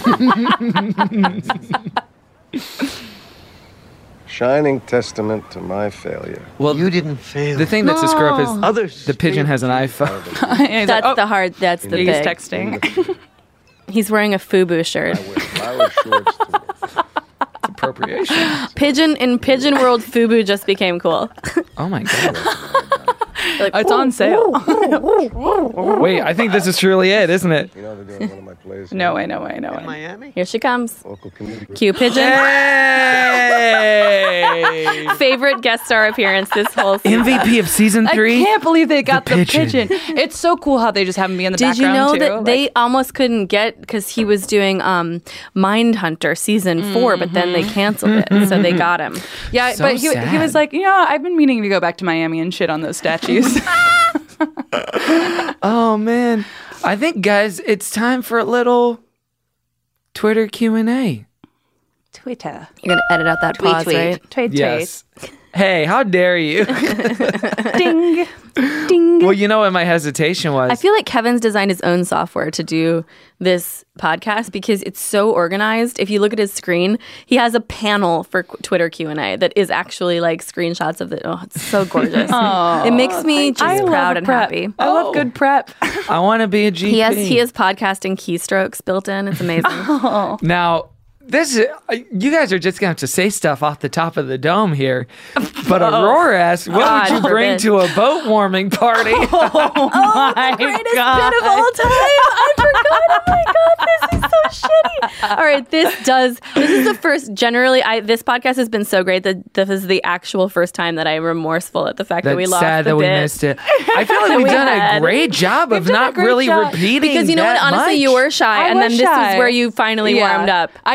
Shining testament to my failure. Well, you didn't fail. The thing that's a screw up is others. The pigeon has an iPhone. That's the thing. He's texting. He's wearing a FUBU shirt. I wear shorts too. Appropriation. Pigeon in Pigeon World, FUBU just became cool. Oh my god. Like, it's on sale. Wait, I think this is truly it, isn't it? You know they're doing one of my place. No way. Miami? Here she comes. Local community. Cue pigeon. Hey! Favorite guest star appearance this whole season. MVP of season 3. I can't believe they got the pigeon. It's so cool how they just have him be in the Did you background know too. that they almost couldn't get, because he was doing Mindhunter season 4, but then they canceled it, so they got him. Yeah, So but he sad. was like, I've been meaning to go back to Miami and shit on those statues. Oh man, I think guys, it's time for a little Twitter Q&A. Twitter. You're gonna edit out that pause, right? Tweet. Yes. Hey, how dare you? Ding. Ding. Well, you know what my hesitation was. I feel like Kevin's designed his own software to do this podcast because it's so organized. If you look at his screen, he has a panel for Twitter Q&A that is actually like screenshots of it. Oh, it's so gorgeous. It makes me just proud and prep. happy. I love good prep. I want to be a GP. He has podcasting keystrokes built in. It's amazing. Now, this is, you guys are just going to have to say stuff off the top of the dome here. But Aurora asked, what God would you bring forbid. to a boat warming party? Oh my Greatest God. bit of all time. I forgot. Oh my God, this is so shitty. All right, this is the first, generally, this podcast has been so great that this is the actual first time that I'm remorseful at the fact that we That's lost sad the that we bit. missed it. I feel like that we've we done had. a great job of done a not great really job. repeating Because you know what, that honestly, much. you were shy, and then this is where you finally warmed up. I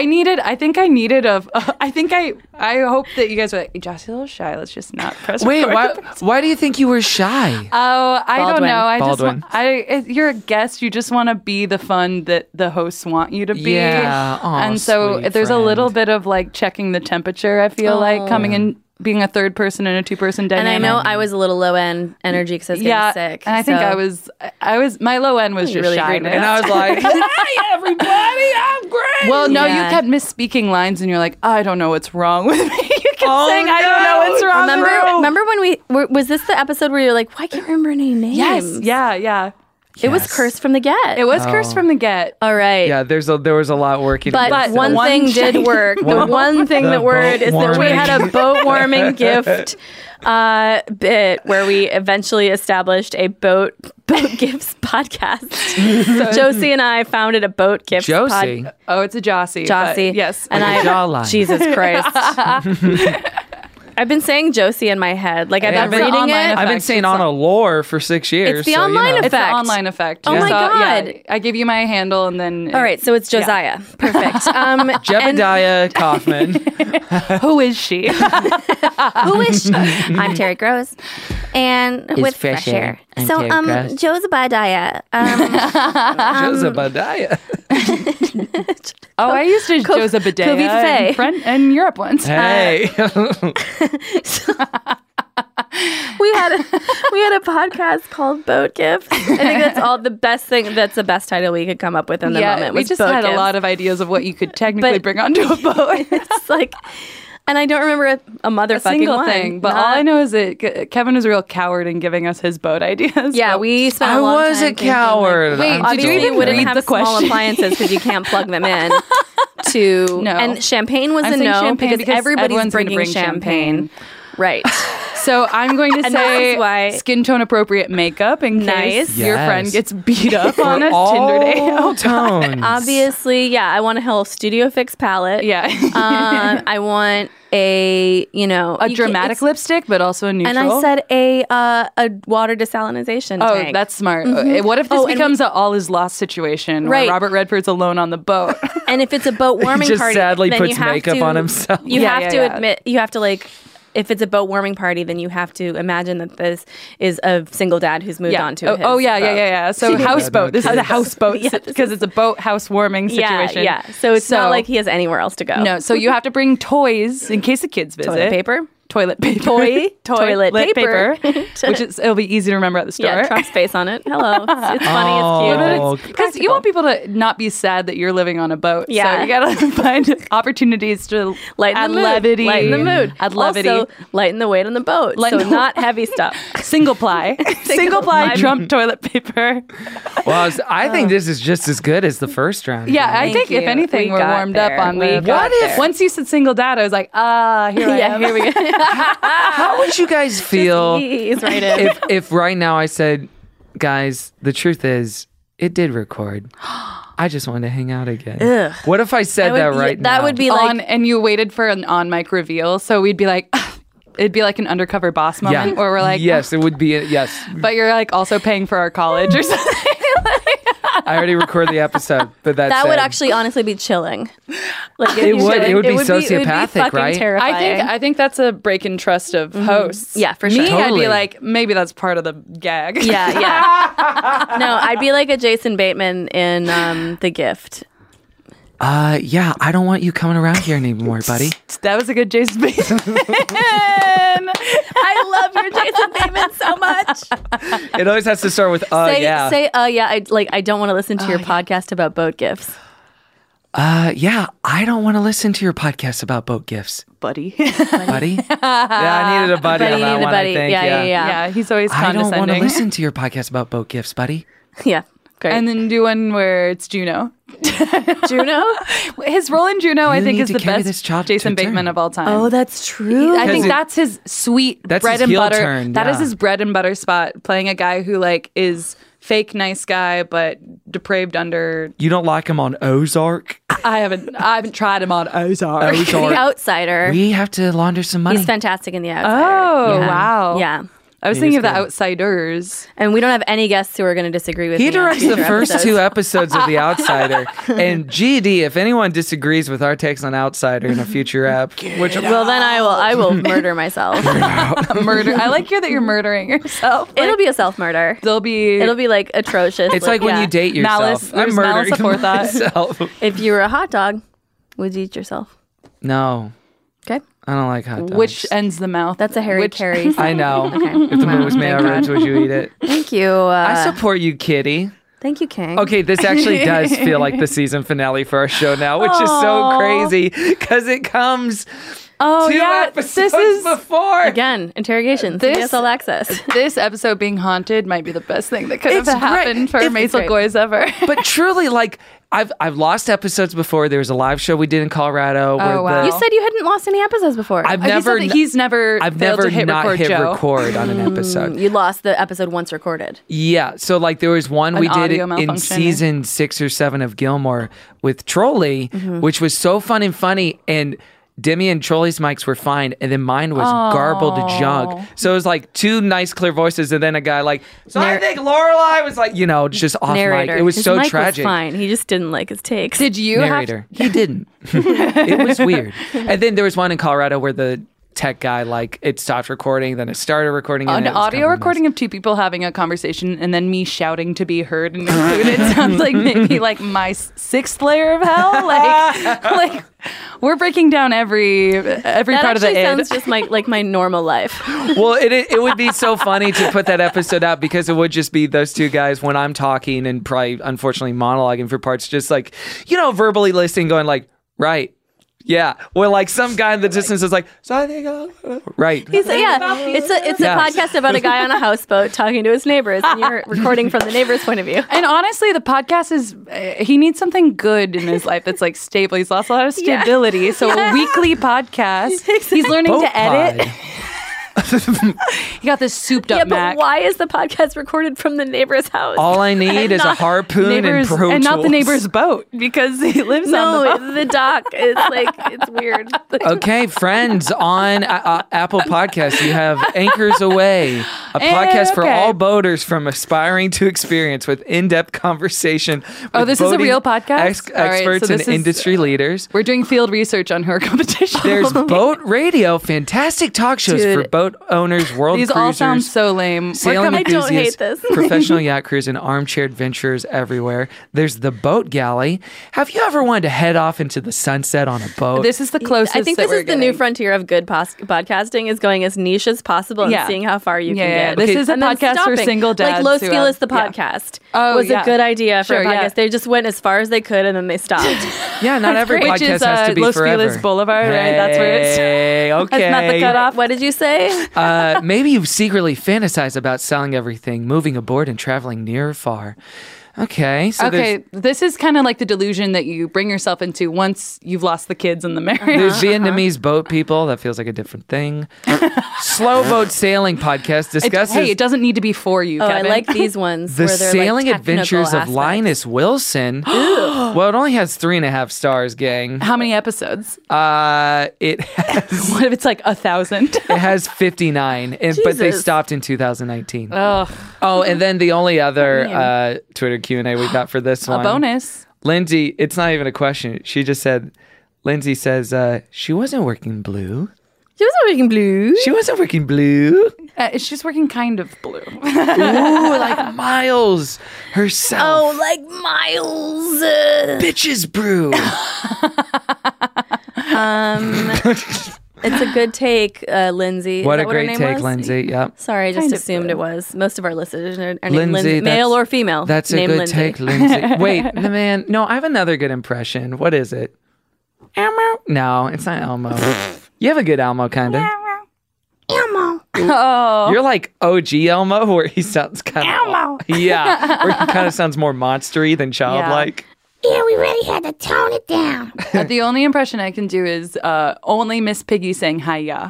hope that you guys were like, Jossie's a little shy. Let's just not press Wait, record. why do you think you were shy? Oh, I don't Baldwin. know. Baldwin. You're a guest. You just want to be the fun that the hosts want you to be. Yeah. Aw, and so sweet there's a little friend. bit of like checking the temperature, I feel like, coming in, being a third person in a two-person And dynamic. I know I was a little low end energy because I was getting sick. And I think so- I was, my low end was You just really agreed with shyness. And I was like, hi, everybody, I'm great. Well, no, Yeah. you kept misspeaking lines, and you're like, I don't know what's wrong with me. You kept saying, I don't no. know what's wrong with me. Remember when was this the episode where you're like, why can't I remember any names? Yes, yeah. It was Cursed from the Get. It was Cursed from the Get. All right. Yeah, there was a lot working. But against one that. thing did work. The one thing that worked is that we had a boat warming gift bit where we eventually established a boat gifts podcast. So Josie and I founded a boat gifts Josie? Oh, it's a Jossie. Jossie. Yes. And Like a jawline. Jesus Christ. I've been saying Josie in my head. Like I've Yeah, been it's an reading online it. effect. I've been saying on a lore for 6 years. It's the so, online you know. It's the effect. online effect. Oh my yeah, God. I give you my handle, and then All right, so it's Josiah. Perfect. Jebediah Kaufman. Who is she? Who is she? I'm Terry Gross, and It's with fresh fresh air. air. I'm So, Terry Gross. Josephiah. Jebediah. Oh, I used to Joseph Covid Bidet in Europe once. Hey. we had a podcast called Boat Gifts. I think that's all the best thing. That's the best title we could come up with in the moment. We was just Boat had Gifts. a lot of ideas of what you could technically But- bring onto a boat. It's like, and I don't remember a motherfucking A single one. thing, but all I know is that Kevin was a real coward in giving us his boat ideas. Yeah, so- we spent I a long was time a thinking, coward. Like, Wait, I'm did you obviously, even you wouldn't read have the small question? appliances because you can't plug them in. No. And champagne was I'm a saying no champagne because everybody's everyone's gonna bringing bring champagne. Right. So I'm going to And say this is why- skin tone appropriate makeup in Nice. case your Yes. friend gets beat up on a all Tinder date. Oh, tones. Obviously, yeah, I want a whole Studio Fix palette. Yeah. I want a, a dramatic lipstick, but also a neutral. And I said a water desalinization Oh, tank. that's smart. Mhm. What if this Oh, and becomes an all is lost situation Right. where Robert Redford's alone on the boat? And if it's a boat warming just party, sadly then puts you have makeup to, on himself. You Yeah, have yeah, to yeah. admit, you have to like, if it's a boat warming party, then you have to imagine that this is a single dad who's moved on to his Oh, yeah. boat. So houseboat. This is a kids. houseboat Yeah, this because it's a boat house warming situation. Yeah. So it's not like he has anywhere else to go. No, so you have to bring toys in case the kids visit. Toilet paper. Toilet paper. Toilet paper. Which is, it'll be easy to remember at the store. Yeah, Trump's face on it. Hello. It's funny. Oh. It's cute. Because you want people to not be sad that you're living on a boat. Yeah. So you gotta find opportunities to Lighten add the mood. levity. Lighten the mood. Add levity. Also, lighten the weight on the boat. Lighten so the- not heavy stuff. Single ply. Single ply ply. Trump toilet paper. Well, I think this is just as good as the first round. Yeah, I Thank think if you. anything, We we're got warmed there. up on We the. got there. Once you said single dad, I was like, here I am. Here we go. How would you guys feel He's right in. if right now I said, guys, the truth is, it did record. I just wanted to hang out again. Ugh. What if I said that right now? That would be like, and you waited for an on-mic reveal, so we'd be like, it'd be like an undercover boss moment where we're like, yes, it would be. Yes, but you're like also paying for our college or something. I already recorded the episode, but that would actually honestly be chilling. Like it would be sociopathic, right? Terrifying. I think that's a break in trust of hosts. Yeah, for sure. Me, I'd Totally. be like, maybe that's part of the gag. Yeah. No, I'd be like a Jason Bateman in The Gift. Yeah, I don't want you coming around here anymore, buddy. That was a good Jason Bateman. I love your Jason Bateman so much. It always has to start with yeah. Say yeah. I don't want to listen to your podcast about boat gifts. Yeah, I don't want to listen to your podcast about boat gifts. Buddy. Buddy? Yeah, I needed a buddy on that one, I think. Yeah, he's always condescending. I don't want to listen to your podcast about boat gifts, buddy. Yeah, great. And then do one where it's Juno. Juno? His role in Juno, I think, need is to the carry best this child Jason to Bateman term. of all time. Oh, that's true. I think that's his sweet That's bread his and heel butter. turn, That is yeah. his bread and butter spot, playing a guy who like is fake nice guy but depraved under. You don't like him on Ozark? I haven't tried him on Ozark. The Outsider. We have to launder some money. He's fantastic in The Outsider. Oh, Yeah. wow. Yeah. I was thinking of The Outsiders. And we don't have any guests who are going to disagree with He me on directs the future first episodes. 2 episodes of The Outsider. And GD, if anyone disagrees with our takes on Outsider in a future app, which Well, then I will murder myself. Murder. I like that you're murdering yourself. It'll be a self-murder. It'll be like atrocious. it's like when you date yourself. Malice. I'm There's murdering malice aforethought. myself. If you were a hot dog, would you eat yourself? No, Okay. I don't like hot dogs. Which ends the mouth? That's a Harry Carey. I know. Okay. If the moon was made Thank out of God. ribs, would you eat it? Thank you. I support you, kitty. Thank you, King. Okay, this actually does feel like the season finale for our show now, which is so Aw. crazy because it comes Oh 2 yeah, episodes this is before. Again, interrogations. This- CBS All Access. This episode being haunted might be the best thing that could have It's great. happened for It's Maisel great. Goyes ever. But truly, like I've lost episodes before. There was a live show we did in Colorado. Where wow. You said you hadn't lost any episodes before. I've He said never, that he's never I've failed never to hit not record hit Joe. record on an episode. You lost the episode once recorded. Yeah, so like there was one An we did audio in malfunction. season 6 or 7 of Gilmore with Trolley, which was so fun and funny, and Demi and Trolley's mics were fine, and then mine was garbled junk. So it was like 2 nice clear voices, and then a guy like, so I think Lorelai was like, just off Narrator. mic. It was His so mic tragic. Was fine. He just didn't like his takes. Did you Narrator. He didn't. It was weird. And then there was one in Colorado where the tech guy, like, it stopped recording, then it started recording. An and it was kind audio of a recording of 2 people having a conversation and then me shouting to be heard and included sounds like maybe like my 6th layer of hell. Like we're breaking down every that part of the actually id. sounds just like my normal life. Well, it would be so funny to put that episode out because it would just be those 2 guys when I'm talking and probably unfortunately monologuing for parts, just like, verbally listening, going like, right. Yeah. Well, like some guy in the distance is like, so I think, right. It's a podcast about a guy on a houseboat talking to his neighbors, and you're recording from the neighbor's point of view. And honestly, the podcast is, he needs something good in his life that's like stable. He's lost a lot of stability. So a weekly podcast. He's learning Boat to edit. pod. He got this souped up Yeah, but Mac. why is the podcast recorded from the neighbor's house? All I need is a harpoon and Neighbors, Pro and not the Tools. neighbor's boat because he lives No, on the boat. the dock is like, it's weird. Okay, friends, on Apple Podcasts, you have Anchors Away, a podcast for okay. all boaters from aspiring to experience with in-depth conversation. Oh, with this is a boating real podcast? All right, experts so and this is- industry leaders. We're doing field research on her competition. There's Boat Radio, fantastic talk shows Dude. for boat owners, world These cruisers, all sound so lame. sailing I don't hate enthusiasts, this. professional yacht crews, and armchair adventurers everywhere. There's the Boat Galley. Have you ever wanted to head off into the sunset on a boat? This is the closest. I think that this we're is the new getting. frontier of good podcasting, is going as niche as possible and Yeah. seeing how far you can Yeah, get. this is a And then podcast for stopping. single dads Like Los who Feliz, have- the yeah. podcast, Oh, was yeah. a good idea for Sure, a podcast. yeah. They just went as far as they could and then they stopped. yeah, not every Which podcast is has to be Los forever. Feliz Boulevard, right? That's where it's. Hey, okay. That's not the cutoff. What did you say? Maybe you secretly fantasize about selling everything, moving aboard, and traveling near or far. Okay. So this is kind of like the delusion that you bring yourself into once you've lost the kids and the marriage. There's Vietnamese boat people. That feels like a different thing. Slow boat sailing podcast discusses. It doesn't need to be for you, Kevin. I like these ones. The where they're sailing like adventures of aspects. Linus Wilson. Well, it only has 3.5 stars, gang. How many episodes? It has. What if it's like 1,000? It has 59, but they stopped in 2019. Ugh. Oh, and then the only other Twitter Q&A we got for this one. A bonus. Lindsay, it's not even a question. She just said, Lindsay says, she wasn't working blue. She wasn't working blue. She wasn't working blue. She's working kind of blue. Ooh, like Miles herself. Oh, like Miles. Bitches brew. It's a good take, Lindsay. What Is a that her great name take, was? Lindsay. Yep. Sorry, I just Kind of assumed blue. it was. Most of our listeners are named Lindsay, male or female. That's a named good Lindsay. take, Lindsay. Wait, man. No, I have another good impression. What is it? Elmo? No, it's not Elmo. You have a good Elmo, kind of. Elmo. Oh. You're like OG Elmo, where he sounds kind of... Elmo. Yeah, where he kind of sounds more monstery than childlike. Yeah, we really had to tone it down. The only impression I can do is only Miss Piggy saying hiya.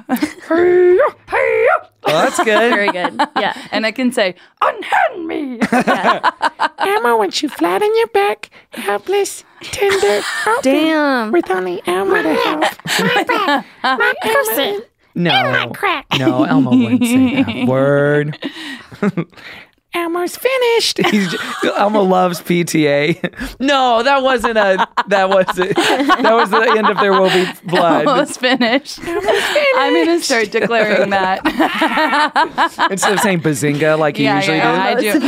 Oh, that's good. Very good. Yeah. And I can say, unhand me. Elmo wants you flat on your back, helpless, tender, Damn. with only Elmo to help. My pussy. No. crack. No, Elmo wouldn't say that word. Elmo's finished. Elmo loves PTA. No, that was the end of There Will Be Blood. Almost finished. I'm going to start declaring that. Instead of saying bazinga like you usually do. I do.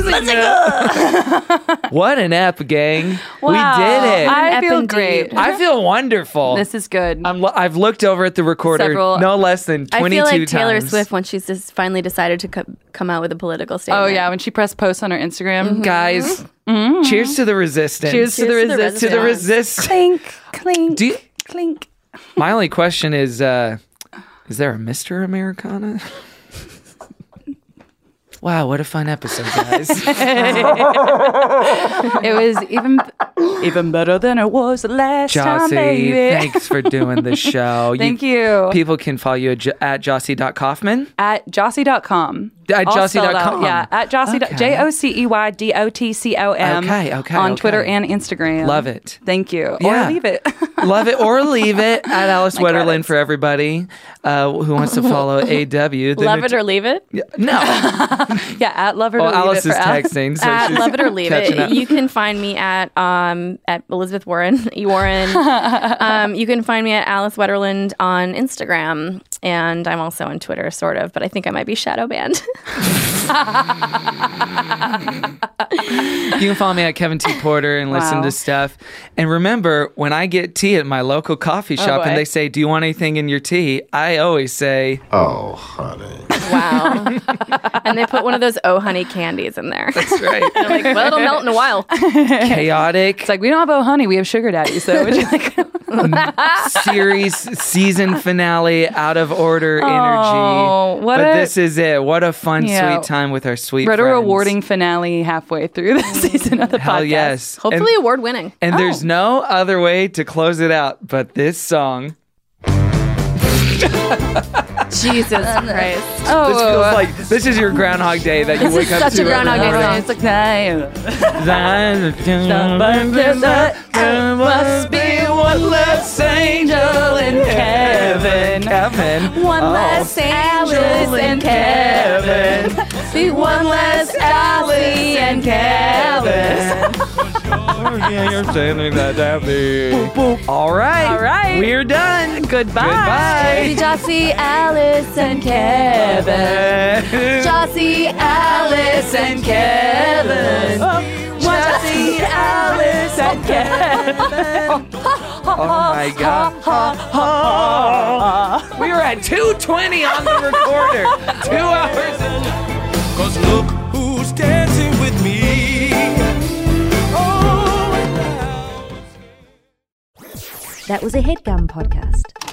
What an ep, gang. Wow. We did it. I feel great. I feel wonderful. This is good. I've looked over at the recorder no less than 22 times. I feel like Taylor Swift when she's just finally decided to come out with a political statement. Oh, yeah. When she pressed post on her Instagram. Guys, cheers to the resistance. Cheers to the resistance. To the resist. Clink, clink, clink. My only question is there a Mr. Americana? Wow, what a fun episode, guys. It was even better than it was last time, Jossie, baby. thanks for doing the show. Thank you. People can follow you at Jossie.Kaufman. At Jossie.com. At All Jossie.com. spelled out. Yeah, at Jossie. Okay. JOCEYDOTCOM. Okay. On Twitter and Instagram. Love it. Thank you. Yeah. Or leave it. Love it or leave it at Alice My Wetterland credits. for everybody who wants to follow AW. Love it or leave it? No. Yeah, at Love It or Leave Alice It is for Alice. texting. So At she's Love It or Leave catching It. up. You can find me at Elizabeth Warren. You can find me at Alice Wetterland on Instagram. And I'm also on Twitter, sort of, but I think I might be shadow banned. You can follow me at Kevin T. Porter and listen Wow. to stuff. And remember, when I get tea at my local coffee shop boy. and they say, "Do you want anything in your tea?" I always say, "Oh, honey." Wow. And they put one of those Oh Honey candies in there. That's right. They're like, well, it'll melt in a while. Chaotic. It's like, we don't have Oh Honey, we have Sugar Daddy. So would you like season finale, out of order energy. But this is it. What a fun, sweet time with our sweet What friends. a rewarding finale halfway through the season of the Hell podcast. yes. Hopefully award winning. And there's no other way to close it out but this song. Jesus Christ. This feels like this is your Groundhog Day that you This wake is up such to. a Groundhog Day song. It's like, there must be one less angel in heaven. One less angel in Kevin. Be one less Allie and Kevin. You're saying that All right. We're done. Goodbye. Baby Jossie, Alice, and Kevin. Jossie, Alice, and Kevin. Jossie, Alice, and Kevin. Oh my God. We were at 2:20 on the recorder. 2 hours. 'Cause look who's dancing with me. That was a HeadGum podcast.